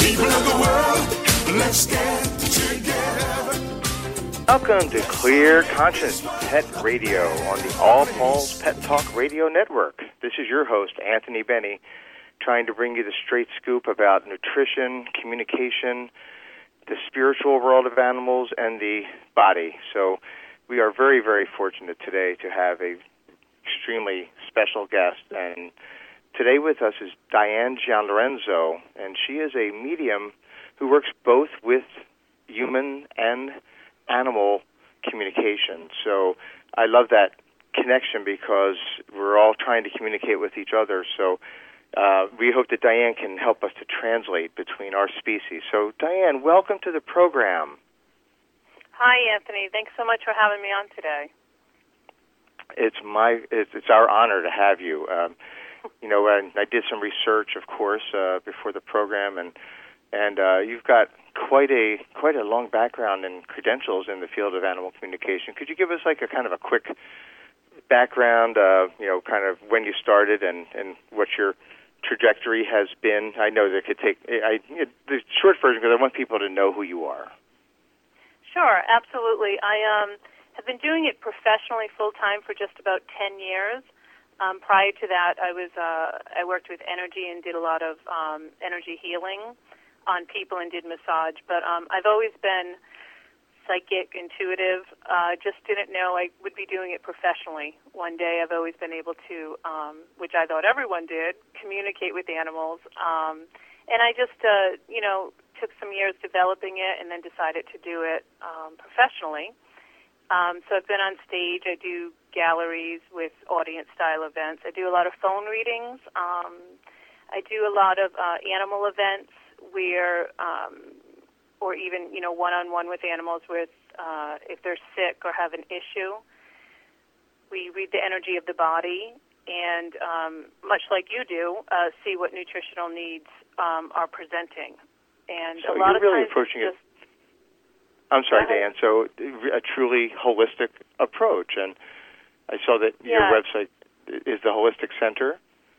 People of the world, let's get together. Welcome to Clear Conscience Pet Radio on the All Paws Pet Talk Radio Network. This is your host, Anthony Benny, trying to bring you the straight scoop about nutrition, communication, the spiritual world of animals, and the body. So we are very, very fortunate today to have a extremely special guest. And today with us is Diane Gianlorenzo, and she is a medium who works both with human and animal communication. So I love that connection because we're all trying to communicate with each other. So we hope that Diane can help us to translate between our species. So Diane, welcome to the program. Hi, Anthony. Thanks so much for having me on today. It's our honor to have you. I did some research, of course, before the program, and you've got quite a long background and credentials in the field of animal communication. Could you give us like a kind of a quick background, kind of when you started and what your trajectory has been? I know that could take the short version because I want people to know who you are. Sure, absolutely. I have been doing it professionally full-time for just about 10 years. Prior to that, I worked with energy and did a lot of energy healing on people and did massage. But I've always been psychic, intuitive. Just didn't know I would be doing it professionally. One day I've always been able to, which I thought everyone did, communicate with animals. And I just, took some years developing it and then decided to do it professionally. So I've been on stage. I do galleries with audience-style events. I do a lot of phone readings. I do a lot of animal events where, or even, one-on-one with animals with if they're sick or have an issue. We read the energy of the body and, much like you do, see what nutritional needs are presenting. And so a lot you're really of times approaching it. I'm sorry, Dan. So a truly holistic approach, and I saw that your website is the Holistic Center.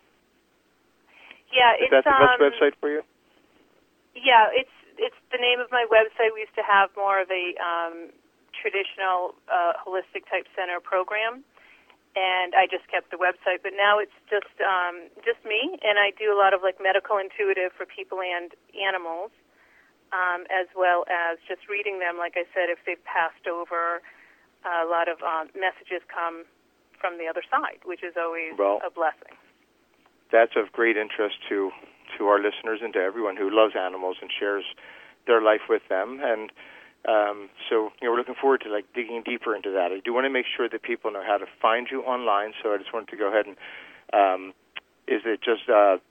Yeah, is that the best website for you? Yeah, it's the name of my website. We used to have more of a traditional holistic type center program, and I just kept the website. But now it's just me, and I do a lot of like medical intuitive for people and animals, as well as just reading them. Like I said, if they've passed over, a lot of messages come from the other side, which is always a blessing. That's of great interest to our listeners and to everyone who loves animals and shares their life with them. And so we're looking forward to like digging deeper into that. I do want to make sure that people know how to find you online, so I just wanted to go ahead and is it just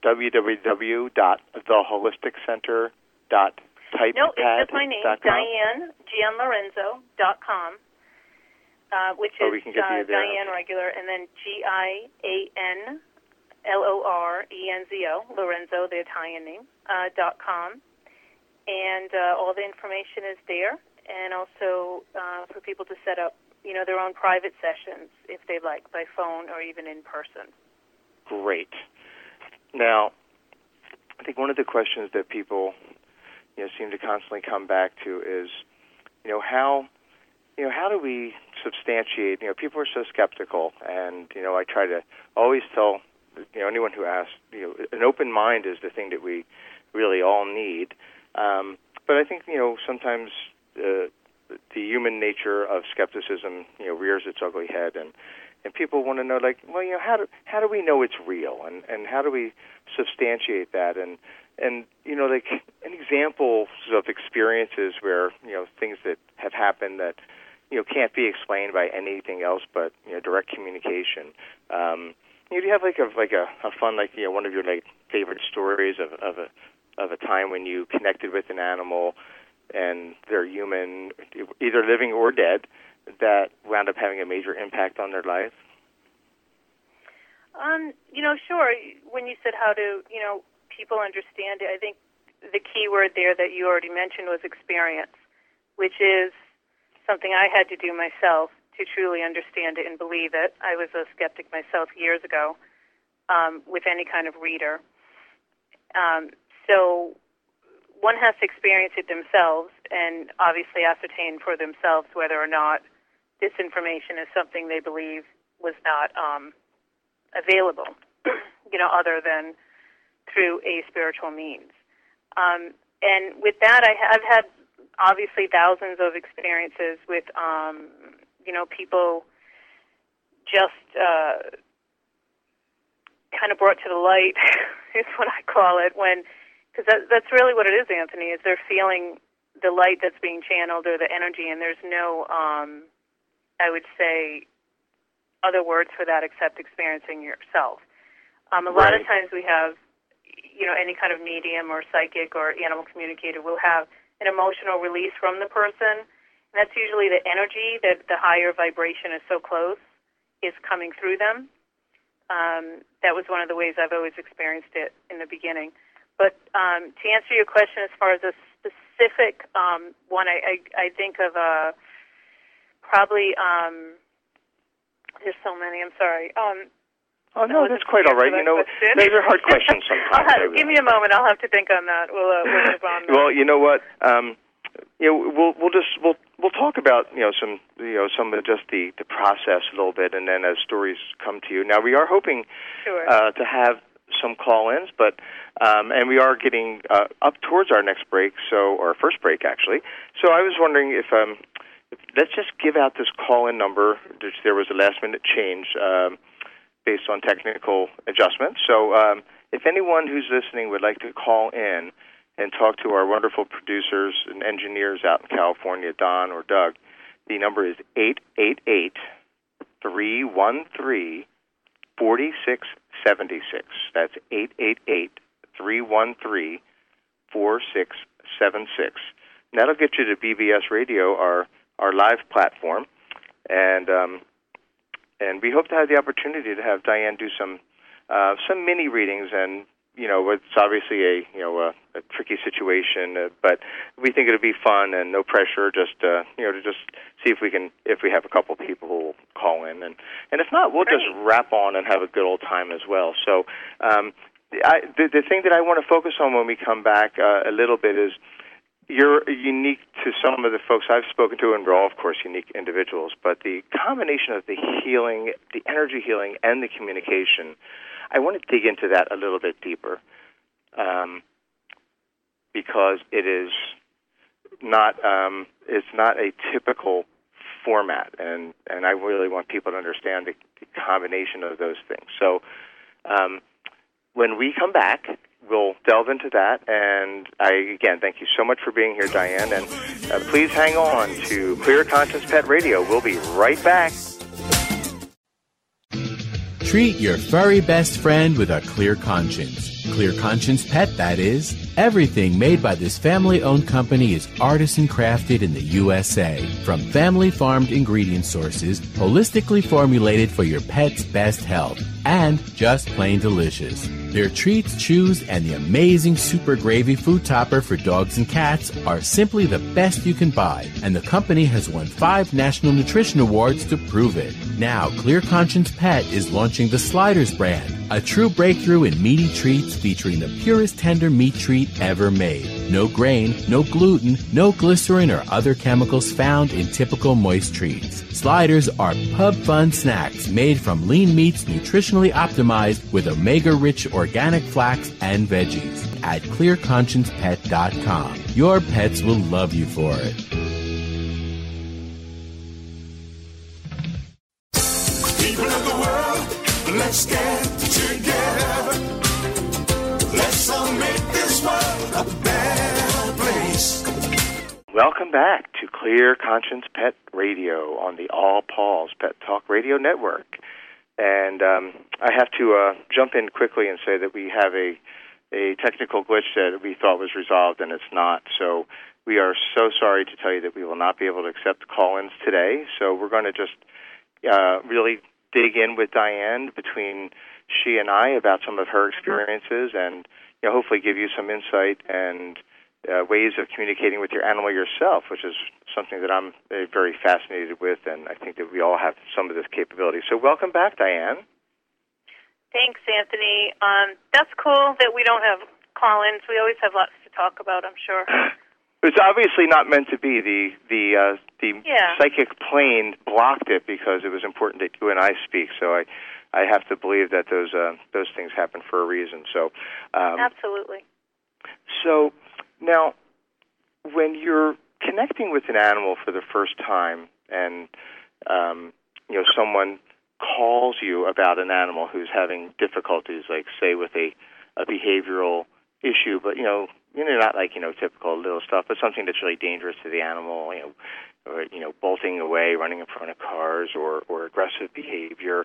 www.theholisticcenter.typepad.com? No, it's just my name, DianeGianlorenzo.com, which is Diane regular, and then GianLorenzo, Lorenzo, the Italian name, .com. And all the information is there, and also for people to set up, their own private sessions if they like, by phone or even in person. Great. Now, I think one of the questions that people, seem to constantly come back to is, how do we substantiate? People are so skeptical, and I try to always tell anyone who asks, an open mind is the thing that we really all need. But I think, sometimes the human nature of skepticism, rears its ugly head, and people want to know, how do we know it's real, and how do we substantiate that, and an examples of experiences where, things that have happened that, can't be explained by anything else but, direct communication. Do you have a fun, one of your favorite stories of a time when you connected with an animal and they're human, either living or dead, that wound up having a major impact on their life? Sure. When you said how do, people understand it, I think the key word there that you already mentioned was experience, which is something I had to do myself to truly understand it and believe it. I was a skeptic myself years ago with any kind of reader. So one has to experience it themselves and obviously ascertain for themselves whether or not this information is something they believe was not available, other than through a spiritual means. And with that, I've had obviously thousands of experiences with, people just kind of brought to the light is what I call it, because that's really what it is, Anthony, is they're feeling the light that's being channeled or the energy, and there's no, I would say, other words for that except experiencing yourself. A lot of times we have, any kind of medium or psychic or animal communicator will have an emotional release from the person, and that's usually the energy that the higher vibration is so close is coming through them. That was one of the ways I've always experienced it in the beginning. But to answer your question as far as a specific one, I think of probably, there's so many, I'm sorry. Oh, no, that's quite all right. Those are hard questions sometimes. Give me a moment. I'll have to think on that. We'll move on. Well, you know what? We'll talk about some of just the process a little bit, and then as stories come to you. Now we are hoping to have some call-ins, but and we are getting up towards our next break, or our first break actually. So I was wondering if let's just give out this call-in number. There was a last-minute change based on technical adjustments. So if anyone who's listening would like to call in and talk to our wonderful producers and engineers out in California, Don or Doug, the number is 888-313-4676. That's 888-313-4676. And that'll get you to BBS Radio, our live platform, and we hope to have the opportunity to have Diane do some mini readings. And it's obviously a tricky situation, but we think it'll be fun and no pressure. Just to just see if we have a couple people who will call in, and if not, we'll just wrap on and have a good old time as well. So the thing that I want to focus on when we come back a little bit is, you're unique to some of the folks I've spoken to, and we're all, of course, unique individuals, but the combination of the healing, the energy healing, and the communication, I want to dig into that a little bit deeper, because it is not it's not a typical format, and I really want people to understand the combination of those things. So when we come back, we'll delve into that, and again, thank you so much for being here, Diane, and please hang on to Clear Conscience Pet Radio. We'll be right back. Treat your furry best friend with a clear conscience. Clear Conscience Pet, that is. Everything made by this family-owned company is artisan crafted in the USA. From family-farmed ingredient sources, holistically formulated for your pet's best health, and just plain delicious. Their treats, chews, and the amazing Super Gravy food topper for dogs and cats are simply the best you can buy, and the company has won 5 National Nutrition Awards to prove it. Now, Clear Conscience Pet is launching the Sliders brand, a true breakthrough in meaty treats featuring the purest tender meat treat ever made. No grain, no gluten, no glycerin or other chemicals found in typical moist treats. Sliders are pub fun snacks made from lean meats nutritionally optimized with omega-rich organic flax and veggies. At clearconsciencepet.com. Your pets will love you for it. People of the world, let's get together. Let's all make this world a better place. Welcome back to Clear Conscience Pet Radio on the All Paws Pet Talk Radio Network. And I have to jump in quickly and say that we have a technical glitch that we thought was resolved, and it's not. So we are so sorry to tell you that we will not be able to accept call-ins today. So we're going to just really dig in with Diane between she and I about some of her experiences, and hopefully give you some insight and ways of communicating with your animal yourself, which is something that I'm very fascinated with, and I think that we all have some of this capability. So welcome back, Diane. Thanks, Anthony. That's cool that we don't have call-ins. We always have lots to talk about, I'm sure. It's obviously not meant to be. The psychic plane blocked it because it was important that you and I speak. So I have to believe that those things happen for a reason. So absolutely. So now, when you're connecting with an animal for the first time, and someone calls you about an animal who's having difficulties, like say with a behavioral issue, but not like typical little stuff, but something that's really dangerous to the animal, or bolting away, running in front of cars, or aggressive behavior.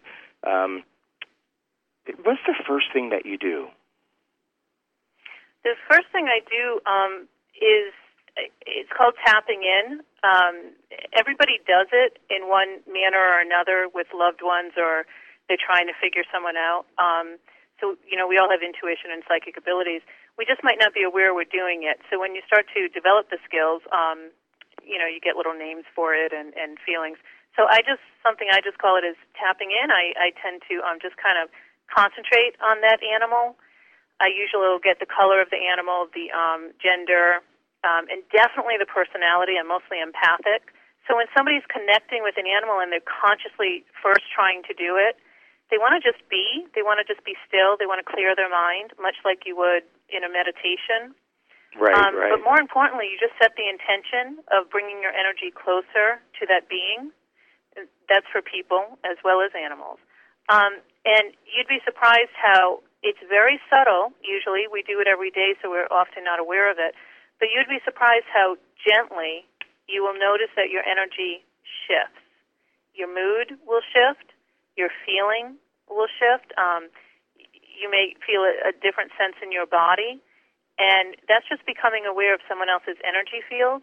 What's the first thing that you do? The first thing I do is, it's called tapping in. Everybody does it in one manner or another with loved ones, or they're trying to figure someone out. So, we all have intuition and psychic abilities. We just might not be aware we're doing it. So when you start to develop the skills, you get little names for it and feelings. So I just call it as tapping in. I tend to just kind of concentrate on that animal. I usually will get the color of the animal, the gender, and definitely the personality. I'm mostly empathic. So when somebody's connecting with an animal and they're consciously first trying to do it, they want to just be. They want to just be still. They want to clear their mind, much like you would in a meditation. Right. But more importantly, you just set the intention of bringing your energy closer to that being. That's for people as well as animals. And you'd be surprised how it's very subtle. Usually we do it every day, so we're often not aware of it. But you'd be surprised how gently you will notice that your energy shifts. Your mood will shift. Your feeling will shift. You may feel a different sense in your body. And that's just becoming aware of someone else's energy field.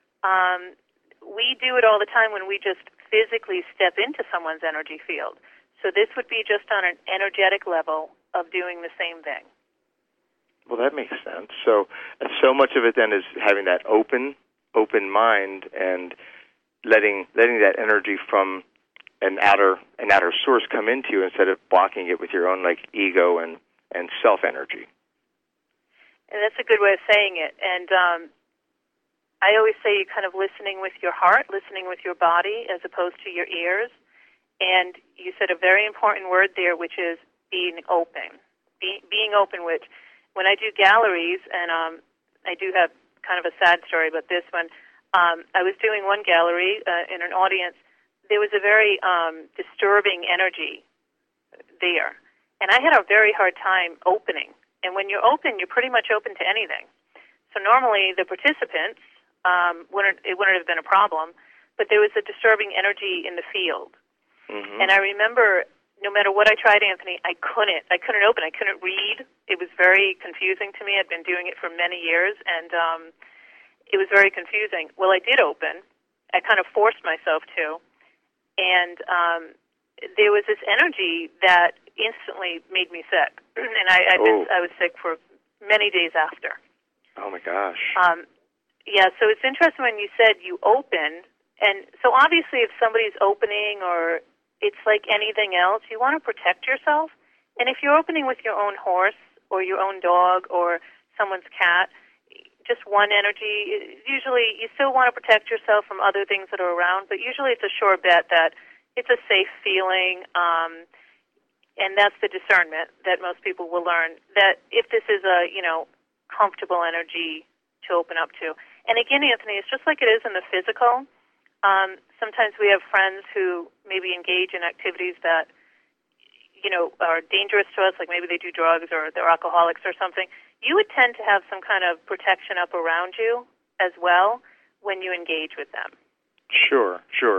We do it all the time when we just physically step into someone's energy field. So this would be just on an energetic level of doing the same thing. Well, that makes sense. So much of it then is having that open mind and letting that energy from an outer source come into you instead of blocking it with your own ego and self energy. And that's a good way of saying it. And I always say you're kind of listening with your heart, listening with your body as opposed to your ears. And you said a very important word there, which is being open. Being open, which when I do galleries, and I do have kind of a sad story about this one, I was doing one gallery in an audience. There was a very disturbing energy there. And I had a very hard time opening. And when you're open, you're pretty much open to anything. So normally the participants, it wouldn't have been a problem, but there was a disturbing energy in the field. Mm-hmm. And I remember, no matter what I tried, Anthony, I couldn't open. I couldn't read. It was very confusing to me. I'd been doing it for many years, and it was very confusing. Well, I did open. I kind of forced myself to. And there was this energy that instantly made me sick. And I was sick for many days after. Oh, my gosh. Yeah, so it's interesting when you said you opened. And so obviously if somebody's opening, or it's like anything else, you want to protect yourself. And if you're opening with your own horse or your own dog or someone's cat, just one energy, usually you still want to protect yourself from other things that are around, but usually it's a sure bet that it's a safe feeling, and that's the discernment that most people will learn, that if this is a, comfortable energy to open up to. And again, Anthony, it's just like it is in the physical. Sometimes we have friends who maybe engage in activities that, are dangerous to us, like maybe they do drugs or they're alcoholics or something. You would tend to have some kind of protection up around you as well when you engage with them. Sure.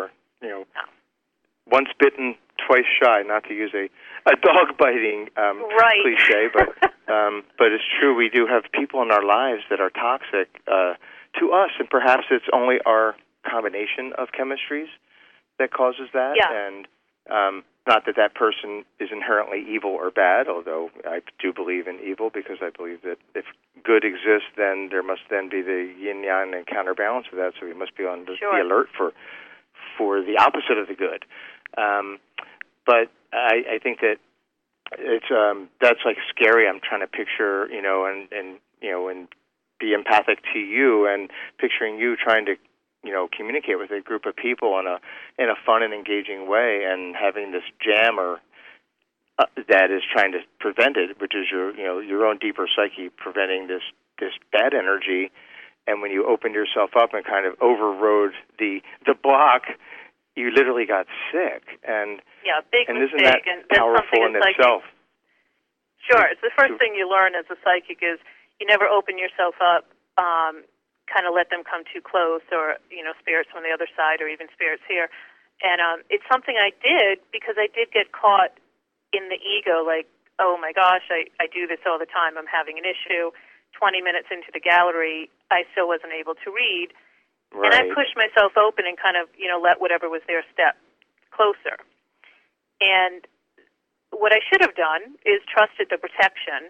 Once bitten, twice shy, not to use a dog biting cliche, but it's true. We do have people in our lives that are toxic to us, and perhaps it's only our combination of chemistries that causes that. Yeah. And not that person is inherently evil or bad, although I do believe in evil, because I believe that if good exists, then there must then be the yin-yang and counterbalance of that, so we must be on the alert for the opposite of the good. But I think that it's that's scary. I'm trying to picture, and be empathic to you and picturing you trying to, communicate with a group of people in a fun and engaging way, and having this jammer that is trying to prevent it, which is your own deeper psyche preventing this bad energy. And when you opened yourself up and kind of overrode the block, you literally got sick. And big and mistake. Isn't that and powerful in itself? Sure. It's the first thing you learn as a psychic is you never open yourself up, kind of let them come too close, or, spirits on the other side, or even spirits here. And it's something I did because I did get caught in the ego, like, oh my gosh, I do this all the time. I'm having an issue. 20 minutes into the gallery, I still wasn't able to read. Right. And I pushed myself open and kind of, let whatever was there step closer. And what I should have done is trusted the protection,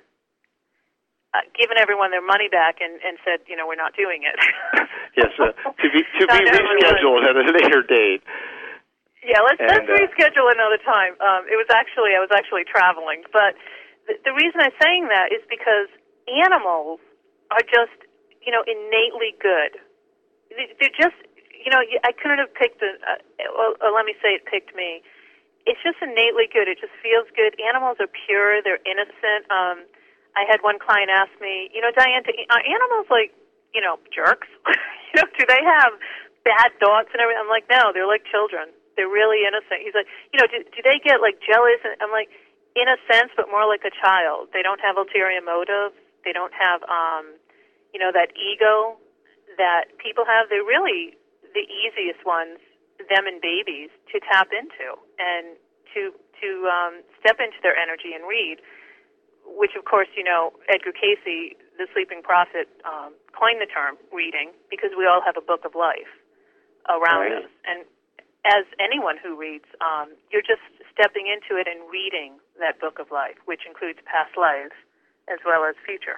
given everyone their money back, and said, we're not doing it. Yes, to be rescheduled at a later date. Yeah, let's reschedule another time. I was actually traveling, but the reason I'm saying that is because animals are just, innately good. They're just, I couldn't have picked or let me say it picked me. It's just innately good. It just feels good. Animals are pure. They're innocent. I had one client ask me, Diane, are animals like, jerks? Do they have bad thoughts and everything? I'm like, no, they're like children. They're really innocent. He's like, do they get like jealous? And I'm like, in a sense, but more like a child. They don't have ulterior motives. They don't have, that ego that people have. They're really the easiest ones, them and babies, to tap into and to step into their energy and read, which, of course, Edgar Cayce, the sleeping prophet, coined the term reading because we all have a book of life around us. And as anyone who reads, you're just stepping into it and reading that book of life, which includes past lives as well as future.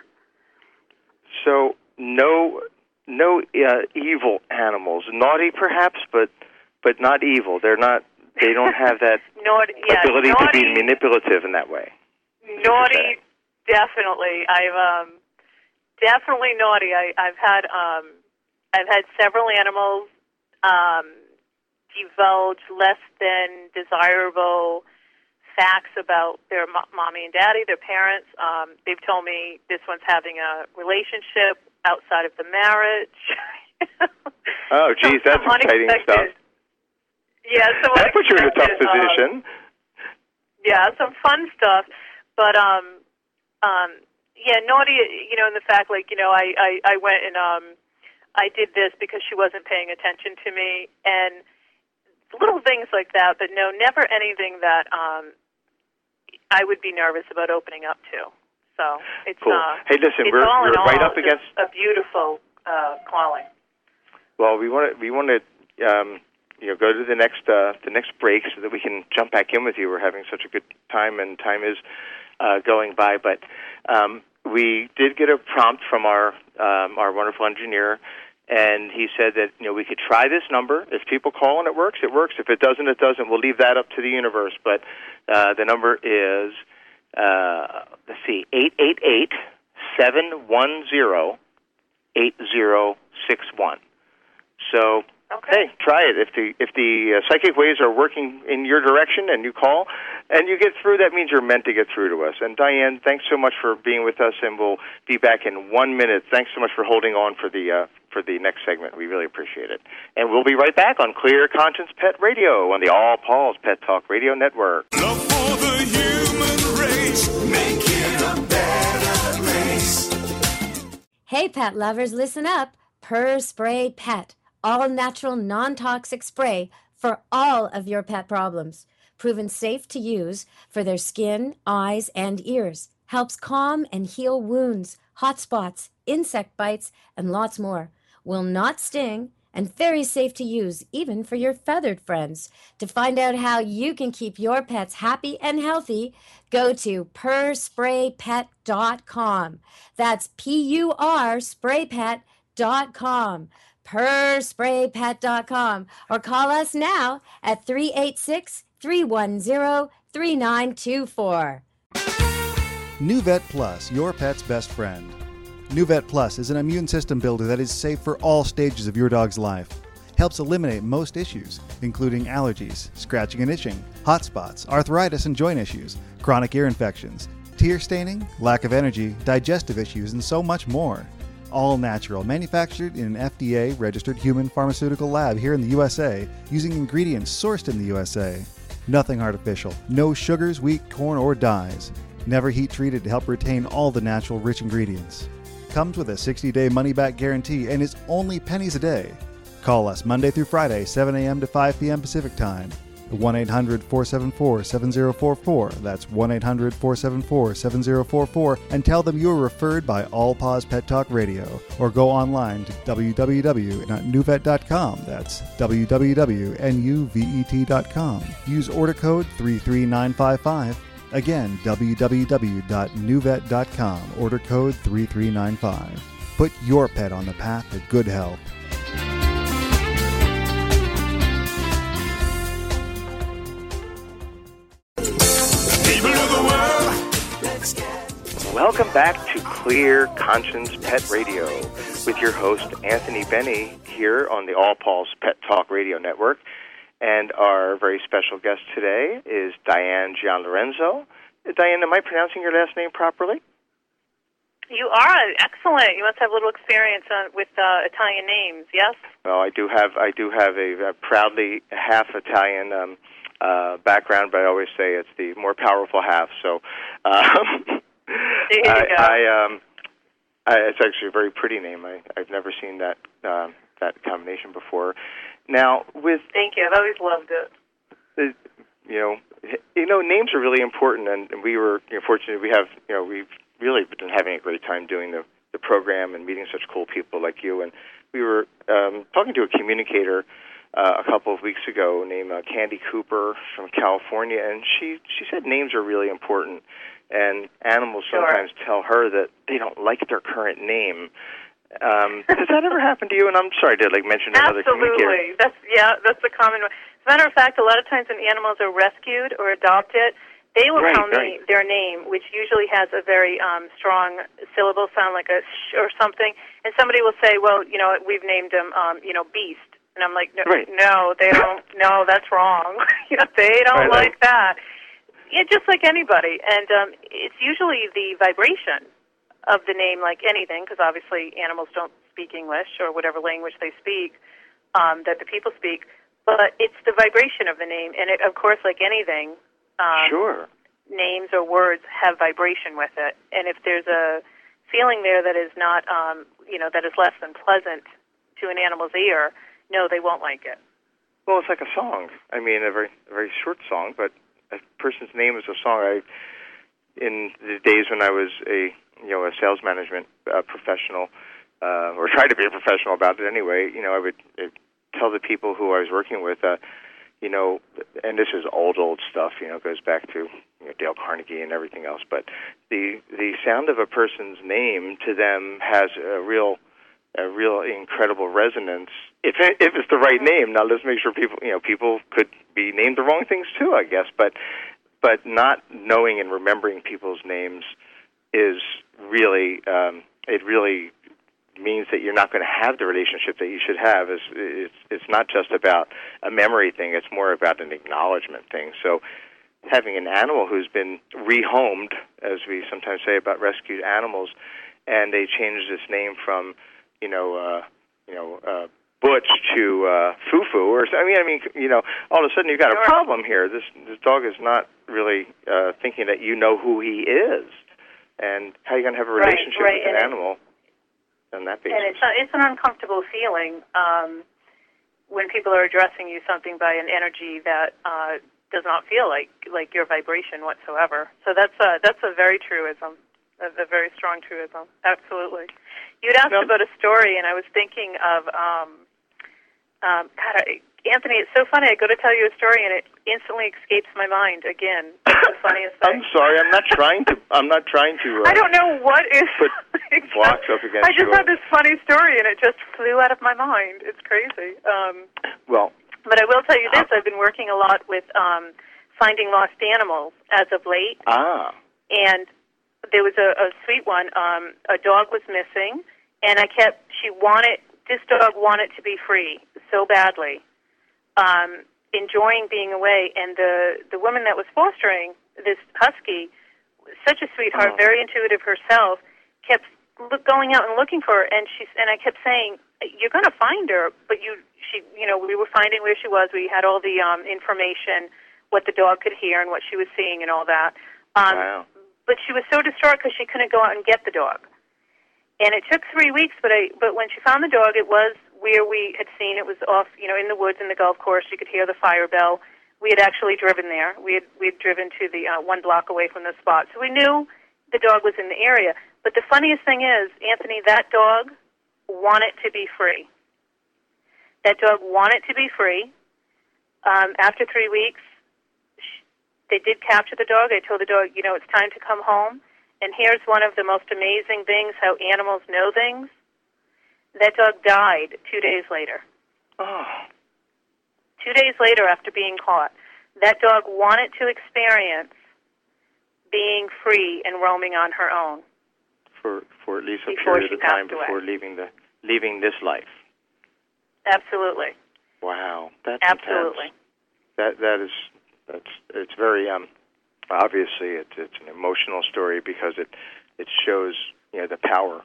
So no evil animals. Naughty, perhaps, but not evil. They don't have that ability to be manipulative in that way. Naughty, definitely. I've definitely naughty. I've had several animals divulge less than desirable facts about their mommy and daddy, their parents. They've told me this one's having a relationship outside of the marriage. Oh, geez, that's exciting stuff. Yeah, that puts you in a tough position. Some fun stuff. But, naughty, in the fact, like, I went and I did this because she wasn't paying attention to me, and little things like that, but no, never anything that I would be nervous about opening up to. So it's cool. Hey, listen, we're right up against a beautiful calling. Well, we want to go to the next break so that we can jump back in with you. We're having such a good time, and time is going by. But we did get a prompt from our wonderful engineer, and he said that we could try this number. If people call and it works, it works. If it doesn't, it doesn't. We'll leave that up to the universe. But the number is 888-710-8061. So. Okay. Hey, try it. If the psychic waves are working in your direction and you call and you get through, that means you're meant to get through to us. And Diane, thanks so much for being with us, and we'll be back in 1 minute. Thanks so much for holding on for the next segment. We really appreciate it. And we'll be right back on Clear Conscience Pet Radio on the All Paul's Pet Talk Radio Network. Love for the human race, making a better place. Hey, pet lovers, listen up. Purr Spray Pet. All-natural, non-toxic spray for all of your pet problems. Proven safe to use for their skin, eyes, and ears. Helps calm and heal wounds, hot spots, insect bites, and lots more. Will not sting and very safe to use even for your feathered friends. To find out how you can keep your pets happy and healthy, go to purspraypet.com. That's P-U-R spraypet.com. purspraypet.com, or call us now at 386-310-3924. New Vet Plus, your pet's best friend. NuVet Plus is an immune system builder that is safe for all stages of your dog's life. Helps eliminate most issues, including allergies, scratching and itching, hot spots, arthritis and joint issues, chronic ear infections, tear staining, lack of energy, digestive issues, and so much more. All natural, manufactured in an FDA-registered human pharmaceutical lab here in the USA, using ingredients sourced in the USA. Nothing artificial, no sugars, wheat, corn, or dyes. Never heat treated to help retain all the natural rich ingredients. Comes with a 60-day money-back guarantee and is only pennies a day. Call us Monday through Friday, 7 a.m. to 5 p.m. Pacific Time. 1-800-474-7044. That's 1-800-474-7044. And tell them you were referred by All Paws Pet Talk Radio. Or go online to www.nuvet.com. That's www.nuvet.com. Use order code 33955. Again, www.nuvet.com. Order code 3395. Put your pet on the path to good health. Welcome back to Clear Conscience Pet Radio with your host, Anthony Benny, here on the All Paws Pet Talk Radio Network. And our very special guest today is Diane Gianlorenzo. Diane, am I pronouncing your last name properly? You are. Excellent. You must have a little experience with Italian names, yes? Well, I do have a proudly half Italian background, but I always say it's the more powerful half. So there you go. It's actually a very pretty name. I've never seen that combination before. Now, thank you. I've always loved it. Names are really important, and we were fortunate. We've really been having a great time doing the program and meeting such cool people like you. And we were talking to a communicator a couple of weeks ago named Candy Cooper from California, and she said names are really important, and animals sometimes tell her that they don't like their current name. Does that ever happen to you? And I'm sorry to mention another communicator. Absolutely. That's a common one. As a matter of fact, a lot of times when animals are rescued or adopted, they will tell me their name, which usually has a very strong syllable sound, like a sh or something, and somebody will say, well, we've named him, Beast. And I'm like, no, they don't. No, that's wrong. They don't like that. Yeah, just like anybody. And it's usually the vibration of the name, like anything, because obviously animals don't speak English or whatever language they speak that the people speak. But it's the vibration of the name. And it, of course, like anything, names or words have vibration with it. And if there's a feeling there that is not, that is less than pleasant to an animal's ear, no, they won't like it. Well, it's like a song. I mean, a very short song, but a person's name is a song. In the days when I was a sales management professional, or tried to be a professional about it anyway, I would tell the people who I was working with, and this is old stuff, goes back to Dale Carnegie and everything else, but the sound of a person's name to them has a real incredible resonance if it's the right name. Now let's make sure people could be named the wrong things too, I guess, but not knowing and remembering people's names is really it really means that you're not going to have the relationship that you should have. It's not just about a memory thing, it's more about an acknowledgement thing. So having an animal who's been rehomed, as we sometimes say about rescued animals, and they change this name from Butch to Fufu, or all of a sudden you've got a problem here. This dog is not really thinking that who he is, and how are you going to have a relationship with an animal on that basis? And it's an uncomfortable feeling when people are addressing you something by an energy that does not feel like your vibration whatsoever. So that's a very truism. A very strong truism. Absolutely. You'd asked about a story, and I was thinking of, Anthony, it's so funny. I go to tell you a story, and it instantly escapes my mind again. It's the funniest thing. I'm sorry. I'm not trying to. I don't know what is. Put blocks up against. I just had this funny story, and it just flew out of my mind. It's crazy. But I will tell you this: I've been working a lot with finding lost animals as of late. And there was a sweet one. A dog was missing, and this dog wanted to be free so badly, enjoying being away. And the woman that was fostering this husky, such a sweetheart, very intuitive herself, kept going out and looking for her. And I kept saying, "You're going to find her," but we were finding where she was. We had all the information, what the dog could hear and what she was seeing and all that. Wow. But she was so distraught because she couldn't go out and get the dog. And it took 3 weeks, but when she found the dog, it was where we had seen. It was off, in the woods in the golf course. You could hear the fire bell. We had actually driven there. We had driven to the 1 block away from the spot. So we knew the dog was in the area. But the funniest thing is, Anthony, that dog wanted to be free. That dog wanted to be free. After 3 weeks, they did capture the dog. I told the dog, it's time to come home. And here's one of the most amazing things, how animals know things. That dog died 2 days later. Oh. 2 days later after being caught. That dog wanted to experience being free and roaming on her own. For at least a before period of time before leaving this life. Absolutely. Wow. That's absolutely. Intense. It's very obviously it's an emotional story because it shows the power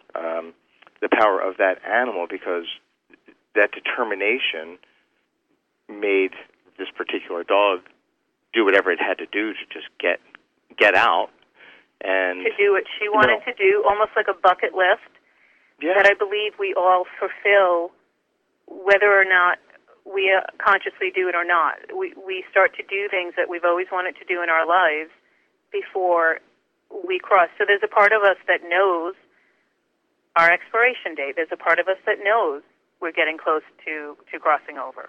of that animal, because that determination made this particular dog do whatever it had to do to just get out and to do what she wanted to do, almost like a bucket list that I believe we all fulfill, whether or not we consciously do it or not. We start to do things that we've always wanted to do in our lives before we cross. So there's a part of us that knows our expiration date. There's a part of us that knows we're getting close to crossing over.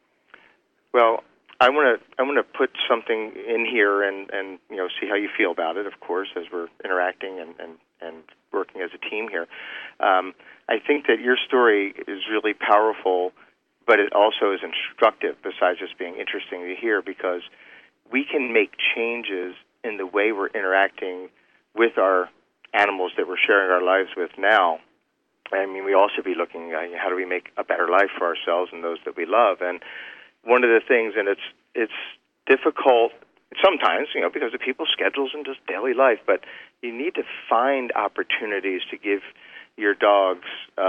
Well, I want to put something in here and see how you feel about it, of course, as we're interacting and working as a team here. I think that your story is really powerful, but it also is instructive besides just being interesting to hear, because we can make changes in the way we're interacting with our animals that we're sharing our lives with now. I mean, we also be looking at how do we make a better life for ourselves and those that we love. And one of the things, and it's difficult sometimes, because of people's schedules and just daily life, but you need to find opportunities to give your dogs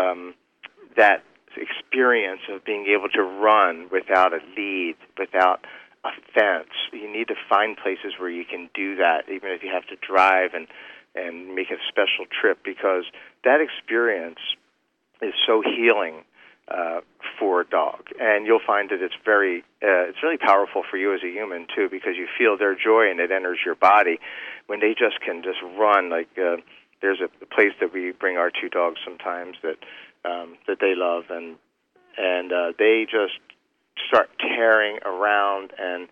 that experience of being able to run without a lead, without a fence. You need to find places where you can do that, even if you have to drive and make a special trip, because that experience is so healing for a dog, and you'll find that it's really powerful for you as a human too, because you feel their joy and it enters your body when they just can just run. Like there's a place that we bring our 2 dogs sometimes that they love, and they just start tearing around, and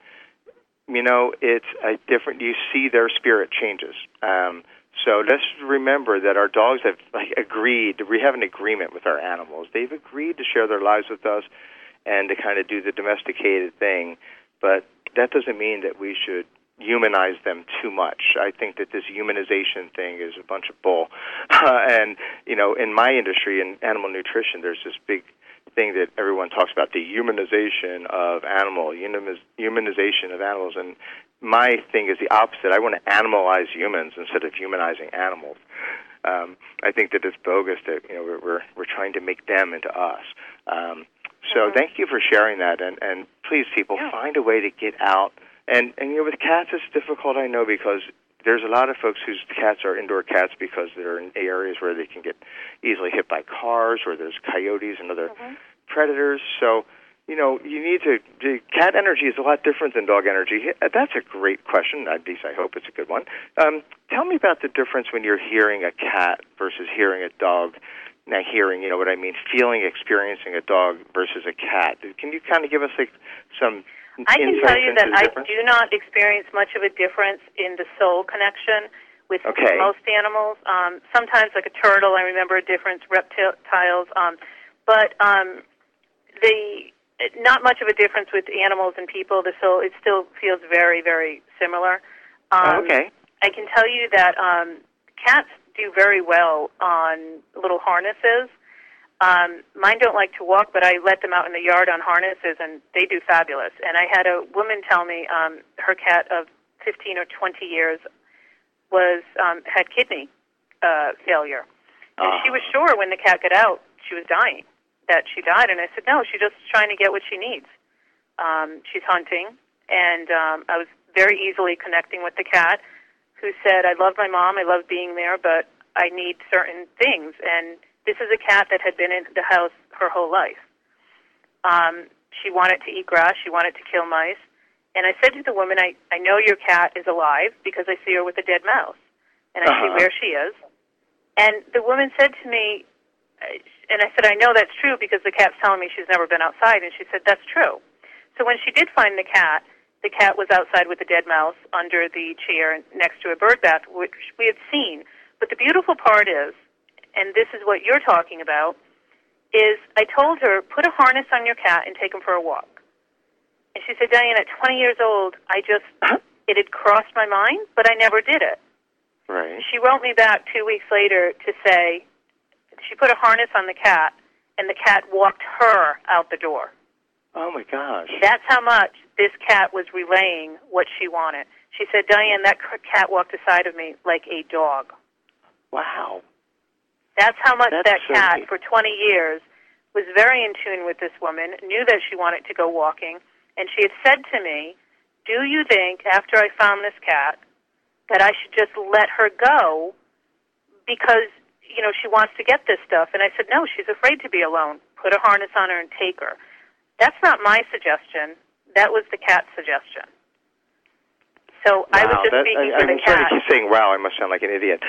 it's a different. You see their spirit changes. So let's remember that our dogs have agreed. We have an agreement with our animals. They've agreed to share their lives with us and to kind of do the domesticated thing. But that doesn't mean that we should humanize them too much. I think that this humanization thing is a bunch of bull. And, in my industry, in animal nutrition, there's this big thing that everyone talks about, the humanization of animals. And my thing is the opposite. I want to animalize humans instead of humanizing animals. I think that it's bogus that we're trying to make them into us. So thank you for sharing that, and please, people, find a way to get out. And with cats, it's difficult, I know, because there's a lot of folks whose cats are indoor cats because they're in areas where they can get easily hit by cars, or there's coyotes and other predators. So you need to. Cat energy is a lot different than dog energy. That's a great question. At least I hope it's a good one. Tell me about the difference when you're hearing a cat versus hearing a dog. Now, hearing, what I mean, feeling, experiencing a dog versus a cat. Can you kind of give us some I can tell you that I difference? do not experience much of a difference in the soul connection with most animals. Sometimes, like a turtle, I remember a difference. Reptiles, but not much of a difference with animals and people. The soul, it still feels very, very similar. Okay. I can tell you that cats do very well on little harnesses. Mine don't like to walk, but I let them out in the yard on harnesses, and they do fabulous. And I had a woman tell me her cat of 15 or 20 years had kidney failure. And she was sure when the cat got out, she was dying, that she died. And I said, no, she's just trying to get what she needs. She's hunting, and I was very easily connecting with the cat, who said, I love my mom, I love being there, but I need certain things. And this is a cat that had been in the house her whole life. She wanted to eat grass, she wanted to kill mice. And I said to the woman, I know your cat is alive because I see her with a dead mouse, and I see where she is. And the woman said to me, and I said, I know that's true because the cat's telling me she's never been outside. And she said, that's true. So when she did find the cat was outside with a dead mouse under the chair next to a bird bath, which we had seen. But the beautiful part is, and this is what you're talking about, is I told her, put a harness on your cat and take him for a walk. And she said, Diane, at 20 years old, it had crossed my mind, but I never did it. Right. She wrote me back 2 weeks later to say she put a harness on the cat, and the cat walked her out the door. Oh, my gosh. That's how much this cat was relaying what she wanted. She said, Diane, that cat walked aside of me like a dog. Wow. That's how much that so cat, neat. for 20 years, was very in tune with this woman, knew that she wanted to go walking, and she had said to me, do you think, after I found this cat, that I should just let her go because, she wants to get this stuff? And I said, no, she's afraid to be alone. Put a harness on her and take her. That's not my suggestion. That was the cat's suggestion. So I was just speaking for the cat. I'm sorry to keep saying wow. I must sound like an idiot.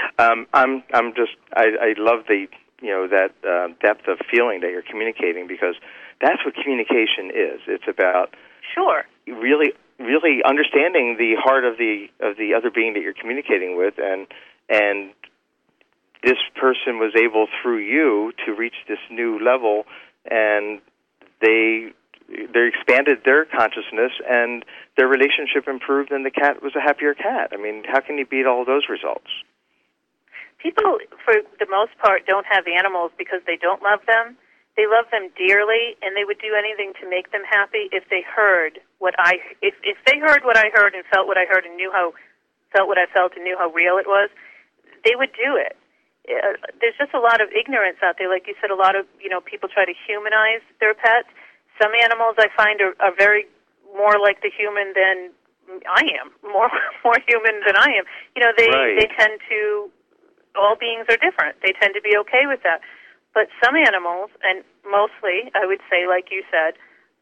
I love the that depth of feeling that you're communicating, because that's what communication is. It's about really understanding the heart of the other being that you're communicating with, and this person was able through you to reach this new level, and they expanded their consciousness, and their relationship improved, and the cat was a happier cat. I mean, how can you beat all those results? People, for the most part, don't have animals because they don't love them. They love them dearly, and they would do anything to make them happy if they heard what if they heard what I heard and felt what I heard and felt what I felt and knew how real it was. They would do it. There's just a lot of ignorance out there. Like you said, a lot of people try to humanize their pets. Some animals I find are very more like the human than I am, more human than I am. They tend to. All beings are different. They tend to be okay with that. But some animals, and mostly, I would say, like you said,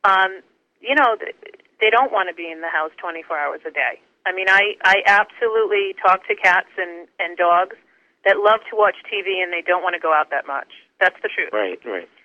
they don't want to be in the house 24 hours a day. I mean, I absolutely talk to cats and dogs that love to watch TV, and they don't want to go out that much. That's the truth. Right.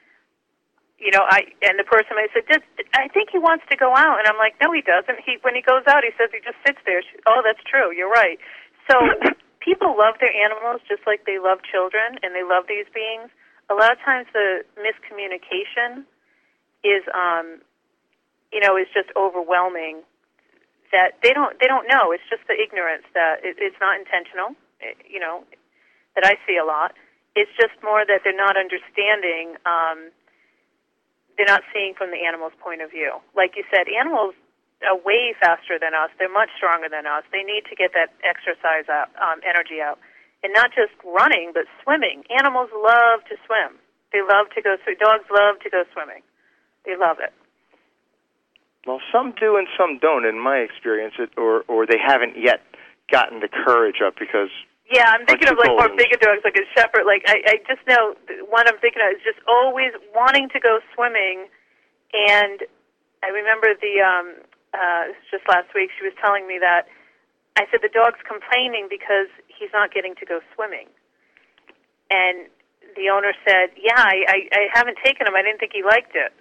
And the person I said, I think he wants to go out, and I'm like, no, he doesn't. When he goes out, he says he just sits there. Oh, that's true. You're right. So people love their animals just like they love children, and they love these beings. A lot of times the miscommunication is just overwhelming. That they don't know. It's just the ignorance that it's not intentional. That I see a lot. It's just more that they're not understanding. They're not seeing from the animal's point of view. Like you said, animals are way faster than us. They're much stronger than us. They need to get that exercise out, energy out. And not just running, but swimming. Animals love to swim. They love to go swim. Dogs love to go swimming. They love it. Well, some do and some don't, in my experience, or they haven't yet gotten the courage up because... Yeah, I'm thinking of more bigger dogs, like a shepherd. Like I just know one I'm thinking of is just always wanting to go swimming. And I remember just last week, she was telling me that I said the dog's complaining because he's not getting to go swimming. And the owner said, yeah, I haven't taken him. I didn't think he liked it.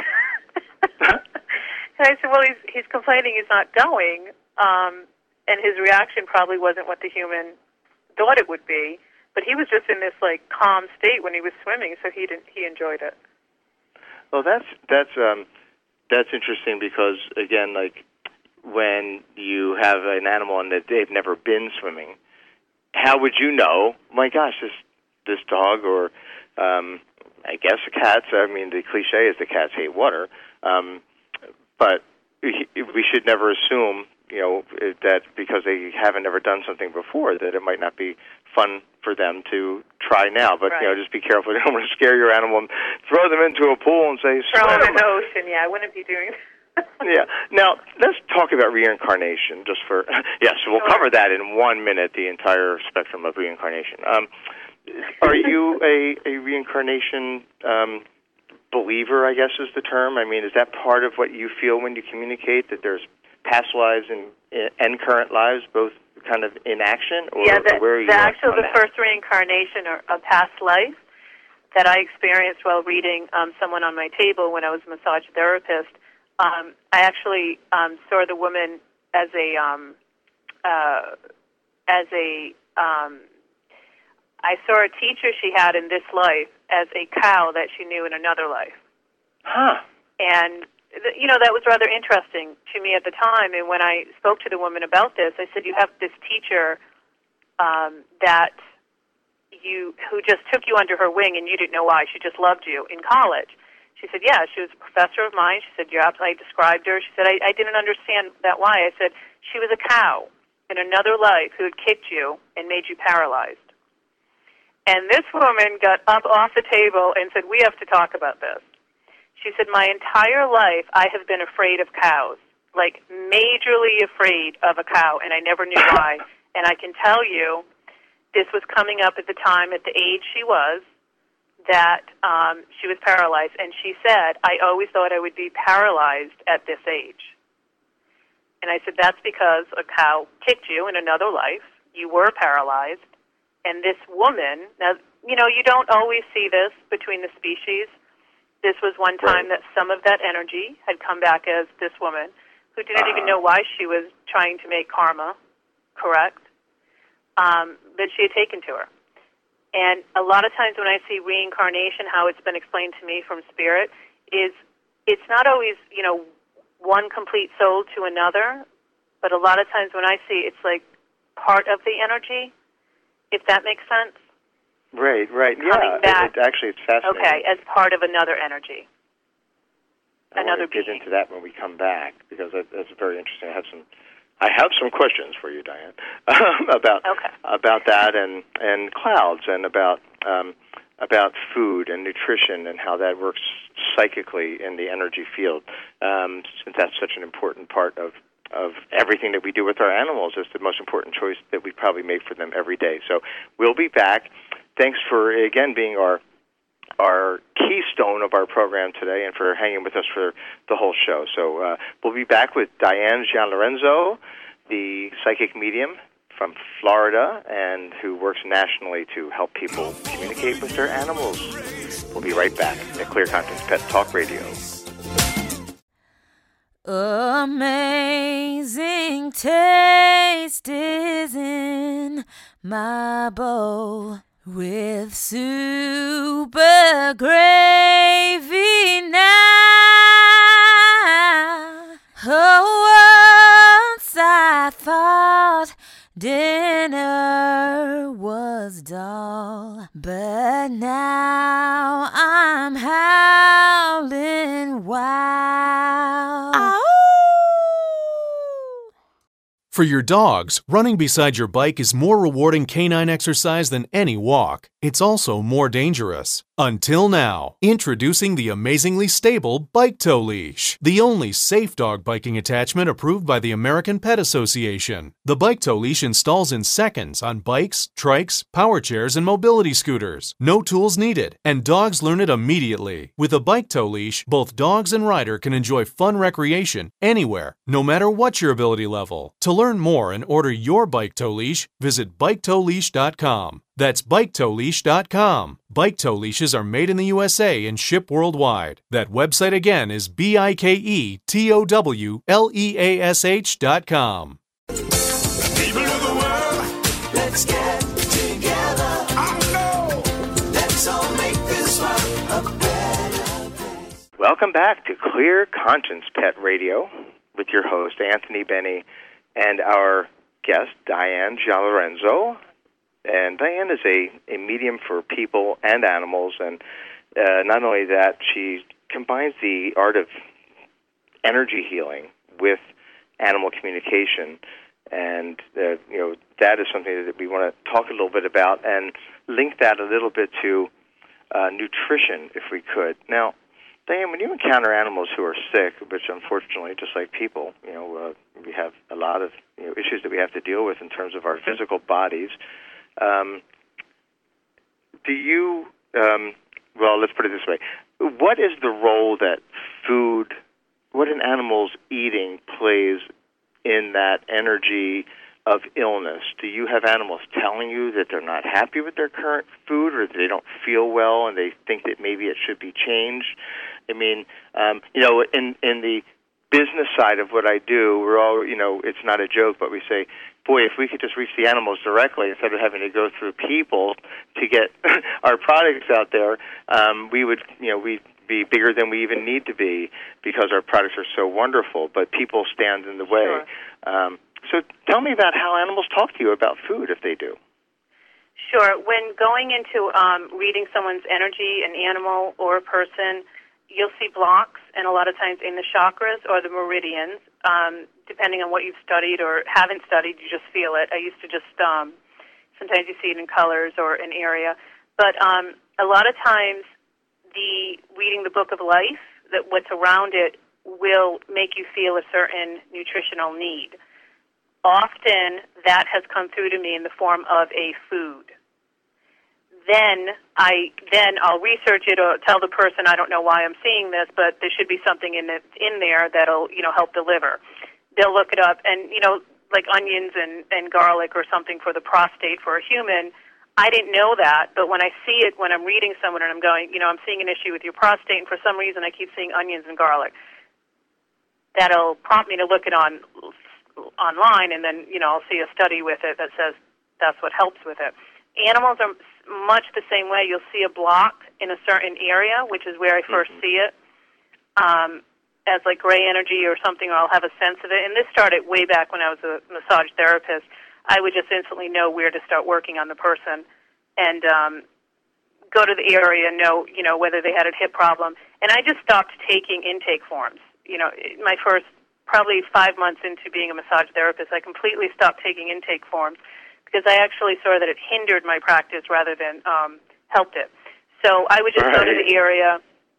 And I said, well, he's complaining he's not going. And his reaction probably wasn't what the human thought it would be, but he was just in this calm state when he was swimming, so he enjoyed it. Well, that's interesting because, again, when you have an animal and that they've never been swimming, how would you know? My gosh, this dog, or I guess a cat. I mean, the cliche is the cats hate water, but we should never assume, that because they haven't ever done something before, that it might not be fun for them to try now. But Right. Just be careful. You don't want to scare your animal and throw them into a pool and say, Throw them in swim. the ocean, yeah, I wouldn't be doing that. Yeah. Now, let's talk about reincarnation. Just for yes, we'll Sure. cover that in 1 minute. The entire spectrum of reincarnation. Are you a reincarnation believer? I guess is the term. I mean, is that part of what you feel when you communicate, that there's past lives and current lives, both kind of in action? Or, Yeah, or where are you the that? first reincarnation or a past life that I experienced while reading someone on my table when I was a massage therapist. I actually saw the woman as I saw a teacher she had in this life as a cow that she knew in another life. Huh. And, that was rather interesting to me at the time. And when I spoke to the woman about this, I said, you have this teacher who just took you under her wing and you didn't know why. She just loved you in college. She said, yeah, she was a professor of mine. She said, I described her. She said, I didn't understand that why. I said, she was a cow in another life who had kicked you and made you paralyzed. And this woman got up off the table and said, we have to talk about this. She said, my entire life I have been afraid of cows, like majorly afraid of a cow, and I never knew why. And I can tell you, this was coming up at the time, at the age she was, that she was paralyzed. And she said, I always thought I would be paralyzed at this age. And I said, that's because a cow kicked you in another life. You were paralyzed. And this woman, now, you don't always see this between the species. This was one time that some of that energy had come back as this woman who didn't even know why she was trying to make karma correct, that she had taken to her. And a lot of times when I see reincarnation, how it's been explained to me from Spirit, is it's not always, one complete soul to another, but a lot of times when I see it's like part of the energy, if that makes sense. Right. Yeah, it's fascinating. Okay, as part of another energy. I want to get into that when we come back, because that's very interesting. I have some questions for you, Diane, about that and clouds, and about food and nutrition and how that works psychically in the energy field, since that's such an important part of everything that we do with our animals. It's the most important choice that we probably make for them every day. So we'll be back. Thanks for, again, being our keystone of our program today and for hanging with us for the whole show. So we'll be back with Diane Gianlorenzo, the psychic medium from Florida and who works nationally to help people communicate with their animals. We'll be right back at Clear Conscience Pet Talk Radio. Amazing taste is in my bowl with super gravy now. Oh, once I thought dinner was dull, but now I'm howling wild. Ow! For your dogs, running beside your bike is more rewarding canine exercise than any walk. It's also more dangerous. Until now, introducing the amazingly stable Bike Tow Leash, the only safe dog biking attachment approved by the American Pet Association. The Bike Tow Leash installs in seconds on bikes, trikes, power chairs, and mobility scooters. No tools needed, and dogs learn it immediately. With a Bike Tow Leash, both dogs and rider can enjoy fun recreation anywhere, no matter what your ability level. To learn more and order your Bike Tow Leash, visit BikeTowLeash.com. That's BikeTowLeash.com. Bike Tow Leashes are made in the USA and ship worldwide. That website again is BikeTowLeash.com. People of the world, let's get together. I know. Let's all make this world a better place. Welcome back to Clear Conscience Pet Radio with your host, Anthony Benny, and our guest, Diane Gianlorenzo, And Diane is a medium for people and animals, and not only that, she combines the art of energy healing with animal communication, and that is something that we want to talk a little bit about and link that a little bit to nutrition, if we could. Now, Diane, when you encounter animals who are sick, which unfortunately, just like people, we have a lot of issues that we have to deal with in terms of our physical bodies. Do you? Well, let's put it this way: what is the role that food, what an animal's eating plays in that energy of illness? Do you have animals telling you that they're not happy with their current food, or that they don't feel well and they think that maybe it should be changed? I mean, in the business side of what I do, we're all, it's not a joke, but we say, boy, if we could just reach the animals directly instead of having to go through people to get our products out there, we would, we'd be bigger than we even need to be because our products are so wonderful, but people stand in the way. Sure. So tell me about how animals talk to you about food, if they do. Sure. When going into reading someone's energy, an animal or a person, you'll see blocks, and a lot of times in the chakras or the meridians, depending on what you've studied or haven't studied, you just feel it. I used to just, sometimes you see it in colors or an area. But a lot of times reading the Book of Life, that what's around it will make you feel a certain nutritional need. Often that has come through to me in the form of a food. Then I'll research it or tell the person, I don't know why I'm seeing this, but there should be something in there that'll help deliver. They'll look it up, and like onions and garlic or something for the prostate for a human. I didn't know that, but when I see it, when I'm reading someone and I'm going, I'm seeing an issue with your prostate, and for some reason I keep seeing onions and garlic. That'll prompt me to look it online, and then I'll see a study with it that says that's what helps with it. Animals are much the same way. You'll see a block in a certain area, which is where I first see it, as like gray energy or something, or I'll have a sense of it. And this started way back when I was a massage therapist. I would just instantly know where to start working on the person and go to the area and know whether they had a hip problem. And I just stopped taking intake forms. My first probably 5 months into being a massage therapist, I completely stopped taking intake forms because I actually saw that it hindered my practice rather than helped it. So I would just go to the area.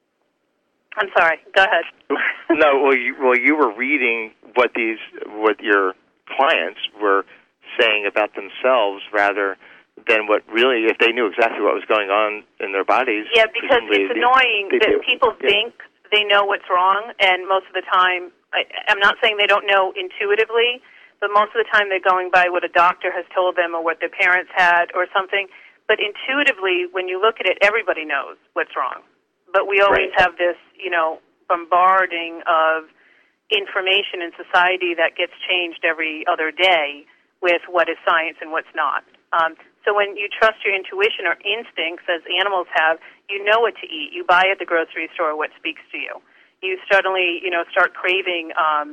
I'm sorry. Go ahead. No, you were reading what your clients were saying about themselves rather than what really, if they knew exactly what was going on in their bodies. Yeah, because it's annoying that people think they know what's wrong, and most of the time, I'm not saying they don't know intuitively, but most of the time they're going by what a doctor has told them or what their parents had or something. But intuitively, when you look at it, everybody knows what's wrong. But we always have this, bombarding of information in society that gets changed every other day with what is science and what's not. So when you trust your intuition or instincts, as animals have, you know what to eat. You buy at the grocery store what speaks to you. You suddenly, start craving,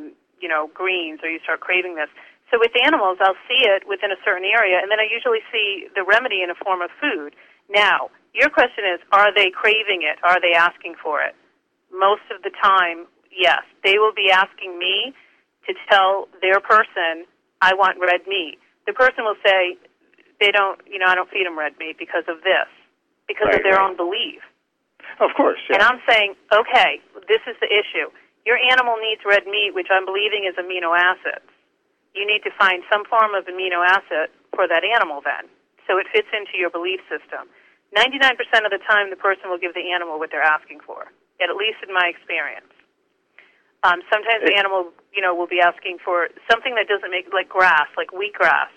greens, or you start craving this. So with animals, I'll see it within a certain area, and then I usually see the remedy in a form of food. Now, your question is, are they craving it? Are they asking for it? Most of the time, yes. They will be asking me to tell their person, I want red meat. The person will say, I don't feed them red meat because of this, because of their own belief. Of course, yeah. And I'm saying, okay, this is the issue. Your animal needs red meat, which I'm believing is amino acids. You need to find some form of amino acid for that animal then, so it fits into your belief system. 99% of the time, the person will give the animal what they're asking for, at least in my experience. Sometimes the animal, will be asking for something that doesn't make, like grass, like wheatgrass.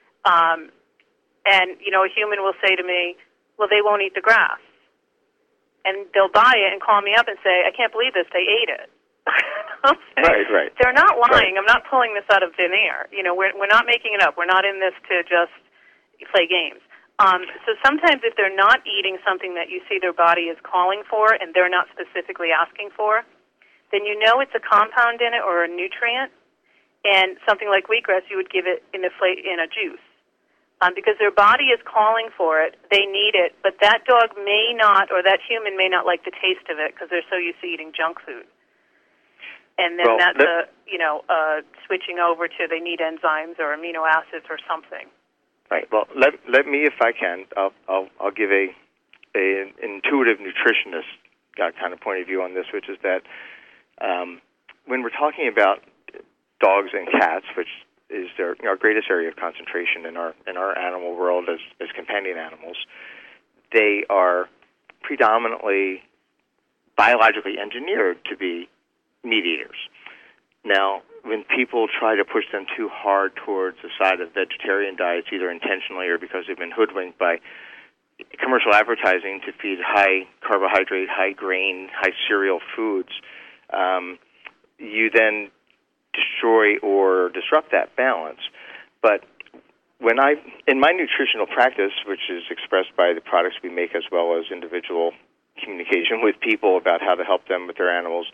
And, a human will say to me, well, they won't eat the grass. And they'll buy it and call me up and say, I can't believe this, they ate it. Right. They're not lying. Right. I'm not pulling this out of thin air. We're not making it up. We're not in this to just play games. So sometimes if they're not eating something that you see their body is calling for and they're not specifically asking for, then you know it's a compound in it or a nutrient. And something like wheatgrass, you would give it in a juice. because their body is calling for it. They need it, but that dog may not, or that human may not like the taste of it because they're so used to eating junk food. And then switching over to they need enzymes or amino acids or something. Right. Well, let me, if I can, I'll give an intuitive nutritionist kind of point of view on this, which is that when we're talking about dogs and cats, which is our greatest area of concentration in our animal world as companion animals, they are predominantly biologically engineered to be meat eaters. Now, when people try to push them too hard towards the side of vegetarian diets, either intentionally or because they've been hoodwinked by commercial advertising to feed high carbohydrate, high grain, high cereal foods, you then destroy or disrupt that balance. But in my nutritional practice, which is expressed by the products we make as well as individual communication with people about how to help them with their animals,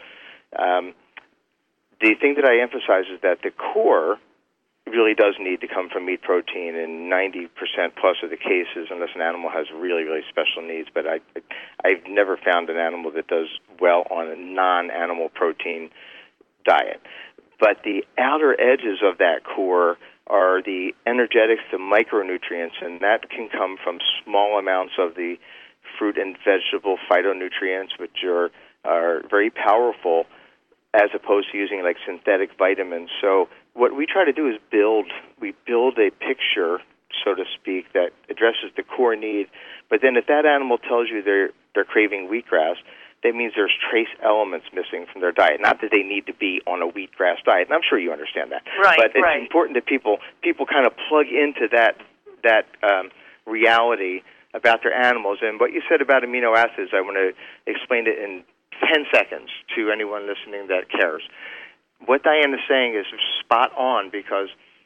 the thing that I emphasize is that the core really does need to come from meat protein in 90% plus of the cases, unless an animal has really, really special needs. But I've never found an animal that does well on a non-animal protein diet. But the outer edges of that core are the energetics, the micronutrients, and that can come from small amounts of the fruit and vegetable phytonutrients, which are very powerful, as opposed to using like synthetic vitamins. So what we try to do is build a picture, so to speak, that addresses the core need. But then if that animal tells you they're craving wheatgrass, that means there's trace elements missing from their diet. Not that they need to be on a wheatgrass diet, and I'm sure you understand that. Right, but it's important that people kind of plug into that reality about their animals. And what you said about amino acids, I want to explain it in 10 seconds to anyone listening that cares. What Diane is saying is spot on, because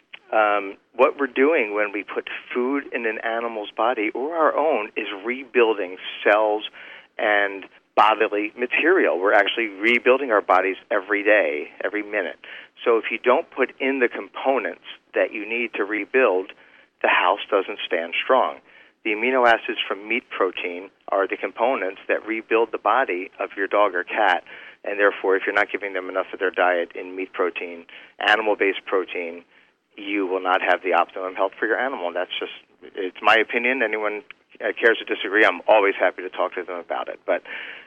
what we're doing when we put food in an animal's body or our own is rebuilding cells and bodily material. We're actually rebuilding our bodies every day, every minute. So if you don't put in the components that you need to rebuild, the house doesn't stand strong. The amino acids from meat protein are the components that rebuild the body of your dog or cat, and therefore if you're not giving them enough of their diet in meat protein, animal-based protein, you will not have the optimum health for your animal. And it's my opinion. Anyone cares to disagree, I'm always happy to talk to them about it. But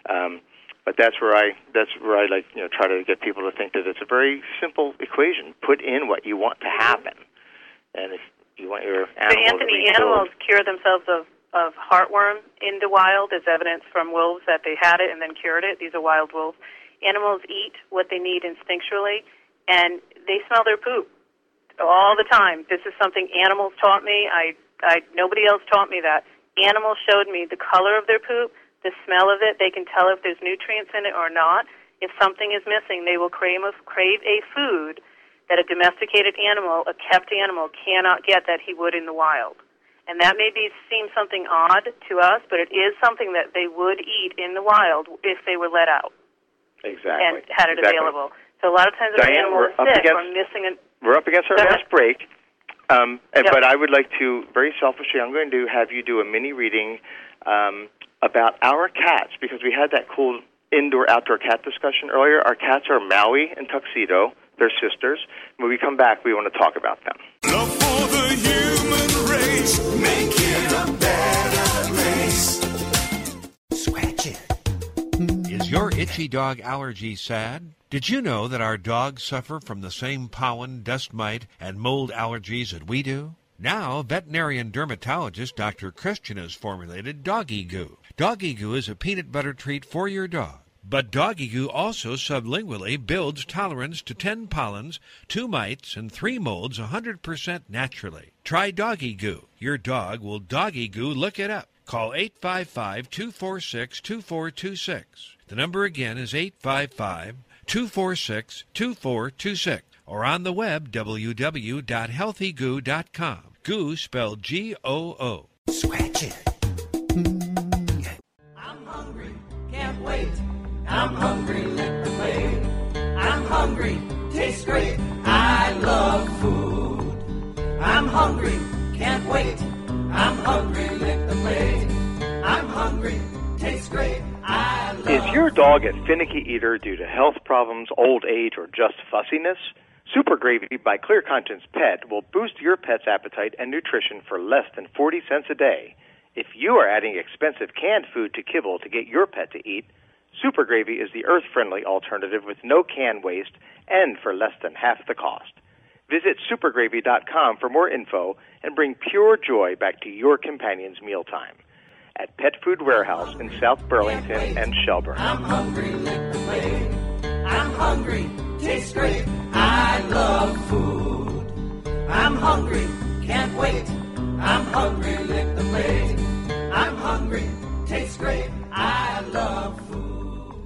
that's where I like try to get people to think that it's a very simple equation. Put in what you want to happen, and if you want your animal but Anthony, animals cure themselves of heartworm in the wild. There's evidence from wolves that they had it and then cured it. These are wild wolves. Animals eat what they need instinctually, and they smell their poop all the time. This is something animals taught me. Nobody else taught me that. Animals showed me the color of their poop, the smell of it. They can tell if there's nutrients in it or not. If something is missing, they will crave a food that a domesticated animal, a kept animal, cannot get that he would in the wild. And that may seem something odd to us, but it is something that they would eat in the wild if they were let out. Exactly. And had it available. So a lot of times if an animal is sick or missing we're up against our last break. But I would like to, very selfishly, I'm going to have you do a mini reading about our cats, because we had that cool indoor-outdoor cat discussion earlier. Our cats are Maui and Tuxedo. They're sisters. When we come back, we want to talk about them. Love for the human race, make it a better place. Scratch it. Is your itchy dog allergy sad? Did you know that our dogs suffer from the same pollen, dust mite, and mold allergies that we do? Now, veterinarian dermatologist Dr. Christian has formulated Doggy Goo. Doggy Goo is a peanut butter treat for your dog. But Doggy Goo also sublingually builds tolerance to 10 pollens, 2 mites, and 3 molds 100% naturally. Try Doggy Goo. Your dog will Doggy Goo. Look it up. Call 855-246-2426. The number again is 855-246-2426. Or on the web, www.healthygoo.com. Goo spelled G-O-O. Scratch it. I'm hungry, can't wait. I'm hungry, lick the plate. I'm hungry, tastes great. I love food. I'm hungry, can't wait. hungry, lick the plate. I'm hungry, tastes great. I love Is your dog a finicky eater due to health problems, old age, or just fussiness? Super Gravy by Clear Conscience Pet will boost your pet's appetite and nutrition for less than 40 cents a day. If you are adding expensive canned food to kibble to get your pet to eat, Super Gravy is the earth-friendly alternative with no can waste and for less than half the cost. Visit supergravy.com for more info and bring pure joy back to your companion's mealtime at Pet Food Warehouse in South Burlington and Shelburne. I'm hungry, lick the plate. I'm hungry, tastes great. I love food. I'm hungry, can't wait. I'm hungry, lick the plate. I'm hungry, tastes great. I love food.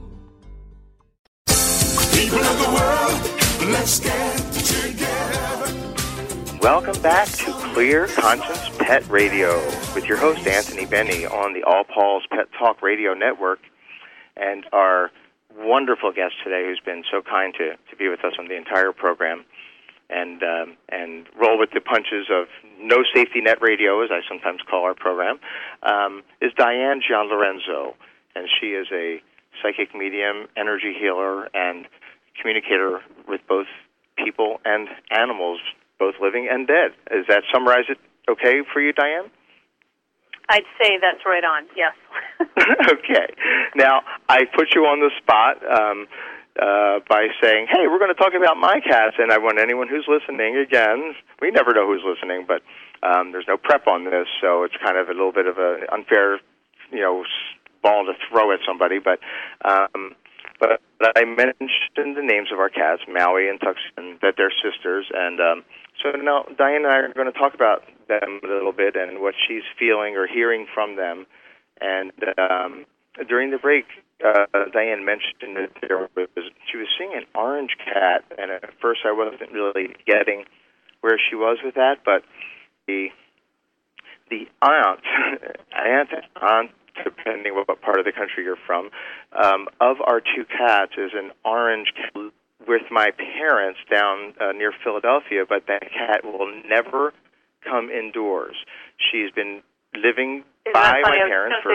People of the world, let's get together. Welcome back to Clear Conscience Pet Radio with your host, Anthony Benny, on the All Paul's Pet Talk Radio Network, and our wonderful guest today who's been so kind to be with us on the entire program and roll with the punches of No Safety Net Radio, as I sometimes call our program, is Diane Gianlorenzo, and she is a psychic medium, energy healer, and communicator with both people and animals, both living and dead. Does that summarize it okay for you, Diane? I'd say that's right on, yes. Okay. Now, I put you on the spot by saying, hey, we're going to talk about my cats, and I want anyone who's listening, again, we never know who's listening, but there's no prep on this, so it's kind of a little bit of an unfair, ball to throw at somebody, but I mentioned the names of our cats, Maui and Tuxin, that they're sisters, and so now Diane and I are going to talk about them a little bit and what she's feeling or hearing from them. And during the break, Diane mentioned that she was seeing an orange cat, and at first I wasn't really getting where she was with that, but the aunt, depending what part of the country you're from, of our two cats is an orange cat with my parents down near Philadelphia, but that cat will never come indoors. She's been living by my parents for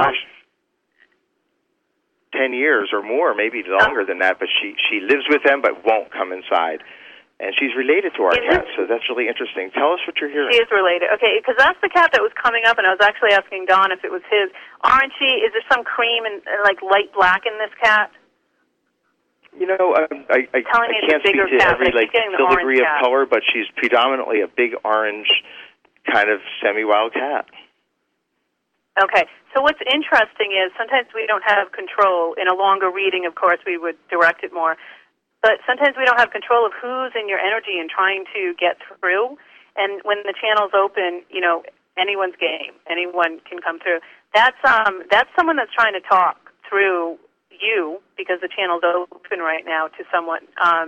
10 years or more, maybe longer than that, but she lives with them but won't come inside. And she's related to our cat, so that's really interesting. Tell us what you're hearing. She is related. Okay, because that's the cat that was coming up, and I was actually asking Don if it was his. Aren't she? Is there some cream and like light black in this cat? I can't speak to every filigree of color, but she's predominantly a big orange kind of semi-wild cat. Okay, so what's interesting is sometimes we don't have control. In a longer reading, of course, we would direct it more. But sometimes we don't have control of who's in your energy and trying to get through. And when the channel's open, anyone's game. Anyone can come through. That's someone that's trying to talk through you because the channel's open right now to someone.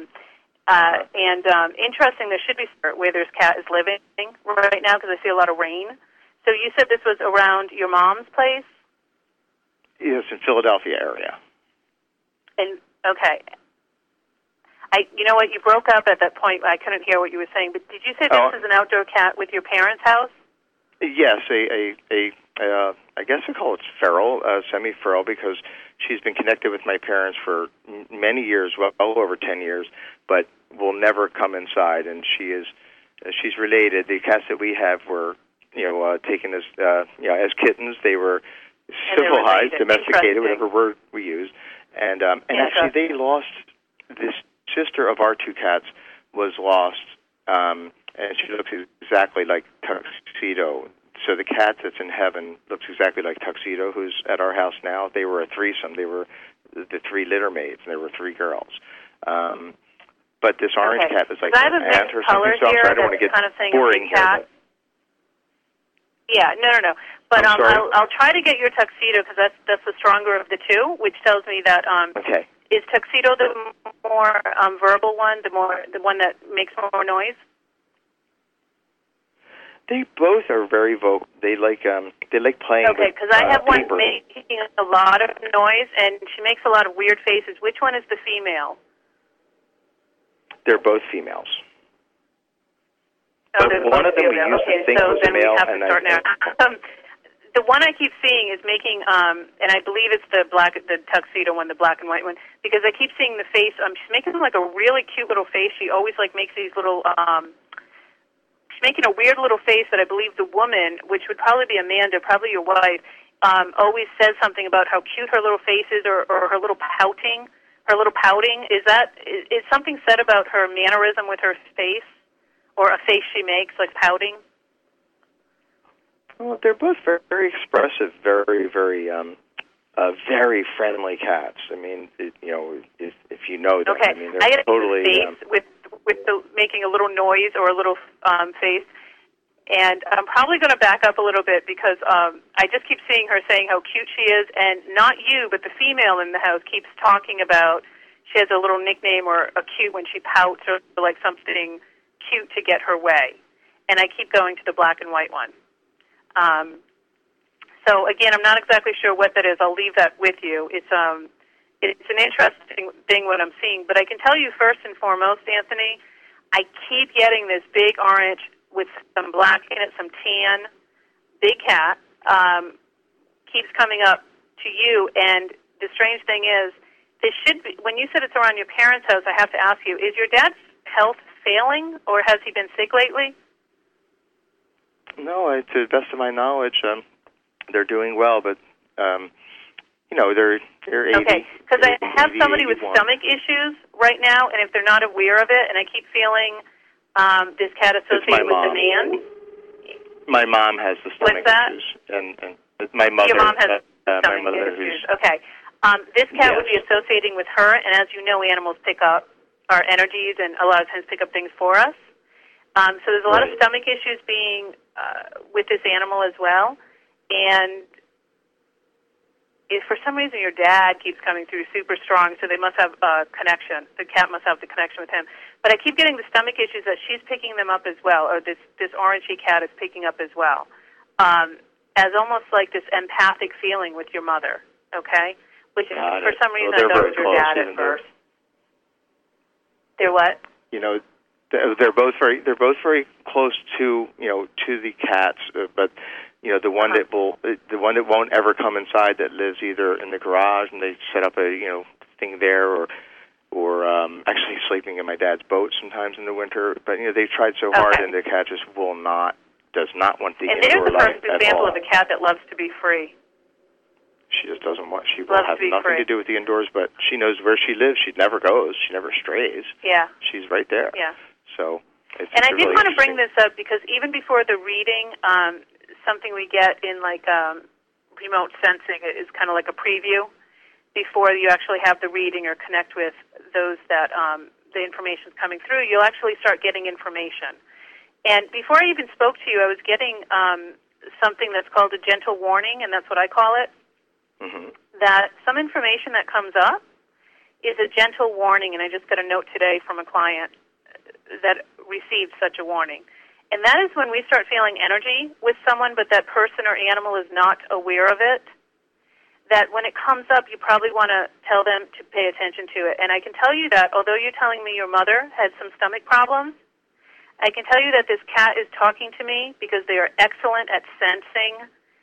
Interesting, there should be where this cat is living right now because I see a lot of rain. So you said this was around your mom's place? Yes, in Philadelphia area. And okay. You know what? You broke up at that point. I couldn't hear what you were saying. But did you say this is an outdoor cat with your parents' house? Yes, I guess we call it feral, semi-feral, because she's been connected with my parents for many years, well over 10 years, but will never come inside. And she's related. The cats that we have were, taken as kittens. They were civilized, domesticated, whatever word we use, and actually they lost this. Sister of our two cats was lost, and she looks exactly like Tuxedo. So the cat that's in heaven looks exactly like Tuxedo, who's at our house now. They were a threesome. They were the three litter maids, and there were three girls. But this orange cat is like an aunt or something. So I don't want to get kind of boring here. But. Yeah, no. But I'll try to get your Tuxedo because that's the stronger of the two, which tells me that. Okay. Is Tuxedo the more verbal one, the one that makes more noise? They both are very vocal. They like playing. Okay, because I have one making a lot of noise, and she makes a lot of weird faces. Which one is the female? They're both females. But one of them we used to think was then male, we have to start now. The one I keep seeing is making, and I believe it's the tuxedo one, the black and white one, because I keep seeing the face. She's making like a really cute little face. She always like makes these little. She's making a weird little face that I believe the woman, which would probably be Amanda, probably your wife, always says something about how cute her little face is, or her little pouting. Her little pouting, is something said about her mannerism with her face, or a face she makes, like pouting? Well, they're both very, very expressive, very, very, very friendly cats. I mean, if you know them, okay. I mean, they're totally face with the making a little noise or a little face. And I'm probably going to back up a little bit because I just keep seeing her saying how cute she is, and not you, but the female in the house keeps talking about she has a little nickname or a cute when she pouts or like something cute to get her way. And I keep going to the black and white one. So again, I'm not exactly sure what that is. I'll leave that with you. It's an interesting thing what I'm seeing, but I can tell you first and foremost, Anthony, I keep getting this big orange with some black in it, some tan, big cat, keeps coming up to you. And the strange thing is, this should be, when you said it's around your parents' house, I have to ask you, is your dad's health failing, or has he been sick lately? No, to the best of my knowledge, they're doing well, but they're 80. Okay, because I have 80, somebody 81. with stomach issues right now, and if they're not aware of it, and I keep feeling this cat associated with the man. My mom has the stomach issues, and my mother. Your mom has my mother issues. Okay, this cat would be associating with her, and as you know, animals pick up our energies, and a lot of times pick up things for us. So there's a lot of stomach issues being with this animal as well, and if for some reason your dad keeps coming through super strong, so they must have a connection. The cat must have the connection with him. But I keep getting the stomach issues that she's picking them up as well, or this orangey cat is picking up as well, as almost like this empathic feeling with your mother, okay? Which for some reason I thought it was your dad at first. They're what? They're both very close to the cats, but the one that won't ever come inside, that lives either in the garage and they set up a thing there, or actually sleeping in my dad's boat sometimes in the winter. But they've tried so hard, and the cat just does not want the indoor life at all. And there's the first example of a cat that loves to be free. She just doesn't want. She will have nothing to do with the indoors, but she knows where she lives. She never goes. She never strays. Yeah. She's right there. Yeah. So. And I did want to bring this up because even before the reading, something we get in like remote sensing is kind of like a preview before you actually have the reading or connect with those that the information's coming through. You'll actually start getting information. And before I even spoke to you, I was getting something that's called a gentle warning, and that's what I call it. Mm-hmm. That some information that comes up is a gentle warning, and I just got a note today from a client that received such a warning. And that is when we start feeling energy with someone, but that person or animal is not aware of it, that when it comes up, you probably want to tell them to pay attention to it. And I can tell you that, although you're telling me your mother had some stomach problems, I can tell you that this cat is talking to me because they are excellent at sensing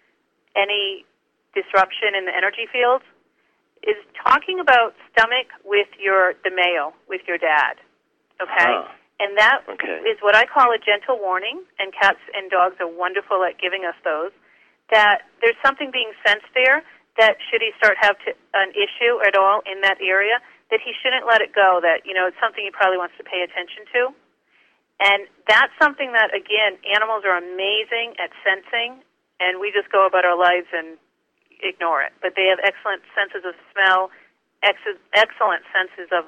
any disruption in the energy fields, is talking about stomach with the male, with your dad, okay? And that is what I call a gentle warning, and cats and dogs are wonderful at giving us those, that there's something being sensed there that should he start have an issue at all in that area, that he shouldn't let it go, that, it's something he probably wants to pay attention to. And that's something that, again, animals are amazing at sensing, and we just go about our lives and ignore it. But they have excellent senses of smell, excellent senses of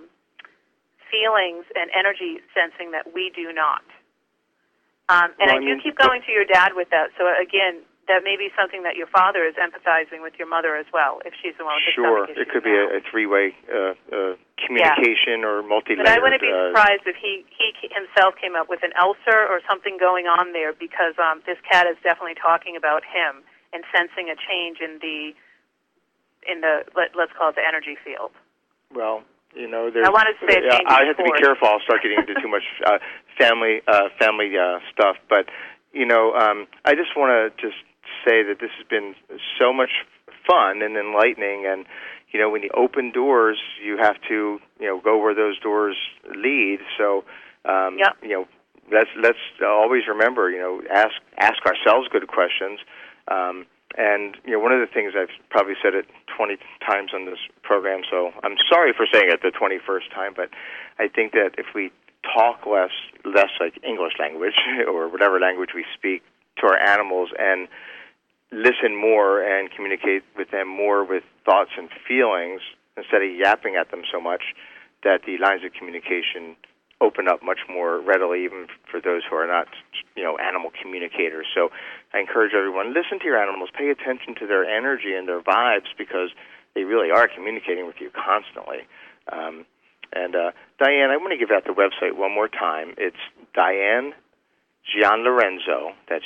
feelings and energy sensing that we do not. And I do keep going to your dad with that. So, again, that may be something that your father is empathizing with your mother as well, if she's the one with the stomach issues. It could be a three-way communication or multi-layered. But I wouldn't be surprised if he himself came up with an ulcer or something going on there, because this cat is definitely talking about him and sensing a change in the let's call it the energy field. Well, You know, there's, I wanted to say a change I in have to be course. careful. I'll start getting into too much family stuff. But, you know, I just want to just say that this has been so much fun and enlightening. And, you know, when you open doors, you have to, you know, go where those doors lead. So, you know, let's always remember, you know, ask ourselves good questions. And, you know, one of the things I've probably said it 20 times on this program, so I'm sorry for saying it the 21st time, but I think that if we talk less like English language or whatever language we speak to our animals and listen more and communicate with them more with thoughts and feelings instead of yapping at them so much, that the lines of communication open up much more readily, even for those who are not, you know, animal communicators. So I encourage everyone, listen to your animals, pay attention to their energy and their vibes, because they really are communicating with you constantly. Diane, I want to give out the website one more time. It's Diane Gianlorenzo. That's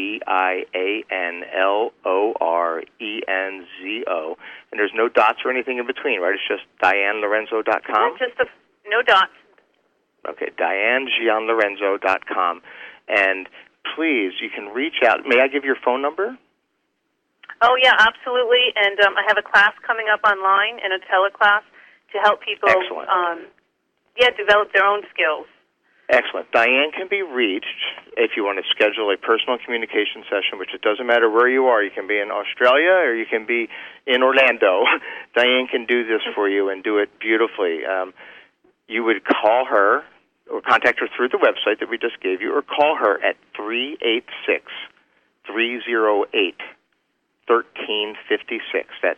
GIANLORENZO. And there's no dots or anything in between, right? It's just DianeLorenzo.com? No dots. Okay, DianeGianlorenzo.com. And please, you can reach out. May I give your phone number? Oh, yeah, absolutely. And I have a class coming up online and a teleclass to help people develop their own skills. Excellent. Diane can be reached if you want to schedule a personal communication session, which it doesn't matter where you are. You can be in Australia or you can be in Orlando. Diane can do this for you and do it beautifully. You would call her or contact her through the website that we just gave you, or call her at 386-308-1356. That's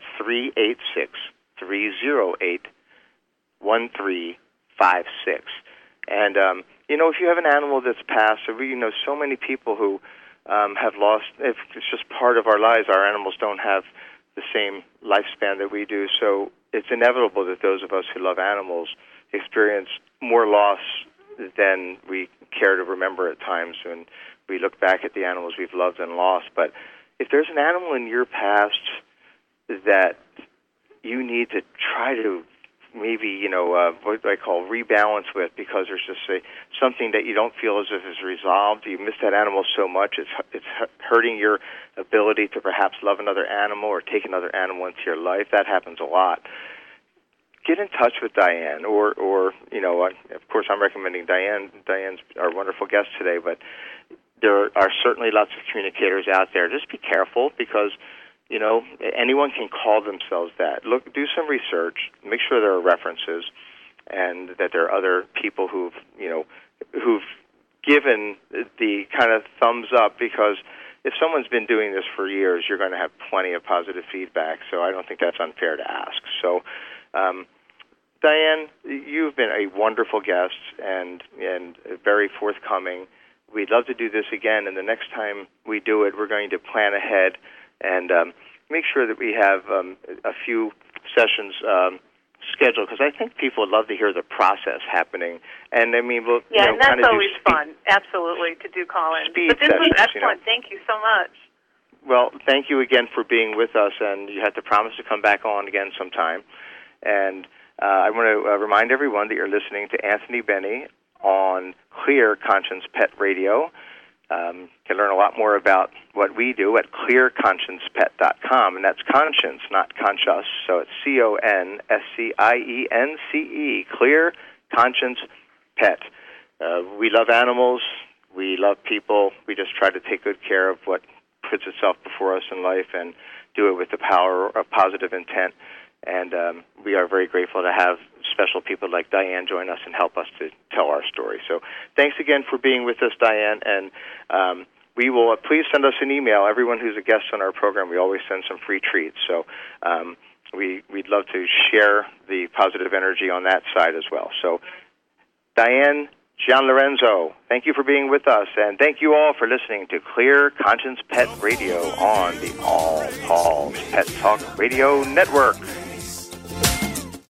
386-308-1356. And, you know, if you have an animal that's passed, or we know so many people who have lost, it's just part of our lives. Our animals don't have the same lifespan that we do, so it's inevitable that those of us who love animals experience more loss than we care to remember at times when we look back at the animals we've loved and lost. But if there's an animal in your past that you need to try to maybe, you know, what I call rebalance with, because there's just something that you don't feel as if is resolved, you miss that animal so much, it's hurting your ability to perhaps love another animal or take another animal into your life. That happens a lot. Get in touch with Diane, or you know, of course, I'm recommending Diane. Diane's our wonderful guest today, but there are certainly lots of communicators out there. Just be careful, because, you know, anyone can call themselves that. Look, do some research, make sure there are references, and that there are other people who've given the kind of thumbs up, because if someone's been doing this for years, you're going to have plenty of positive feedback, so I don't think that's unfair to ask. So, Diane, you've been a wonderful guest and very forthcoming. We'd love to do this again, and the next time we do it, we're going to plan ahead and make sure that we have a few sessions scheduled, because I think people would love to hear the process happening. And I mean, we'll and that's always fun, absolutely, to do call-in. But this was excellent. You know. Thank you so much. Well, thank you again for being with us, and you have to promise to come back on again sometime. And I want to remind everyone that you're listening to Anthony Benny on Clear Conscience Pet Radio. You can learn a lot more about what we do at clearconsciencepet.com, and that's conscience, not conscious. So it's CONSCIENCE, Clear Conscience Pet. We love animals. We love people. We just try to take good care of what puts itself before us in life and do it with the power of positive intent. And we are very grateful to have special people like Diane join us and help us to tell our story. So thanks again for being with us, Diane. And we will please send us an email. Everyone who's a guest on our program, we always send some free treats. So we'd love to share the positive energy on that side as well. So Diane Gianlorenzo, thank you for being with us, and thank you all for listening to Clear Conscience Pet Radio on the All Paws Pet Talk Radio Network.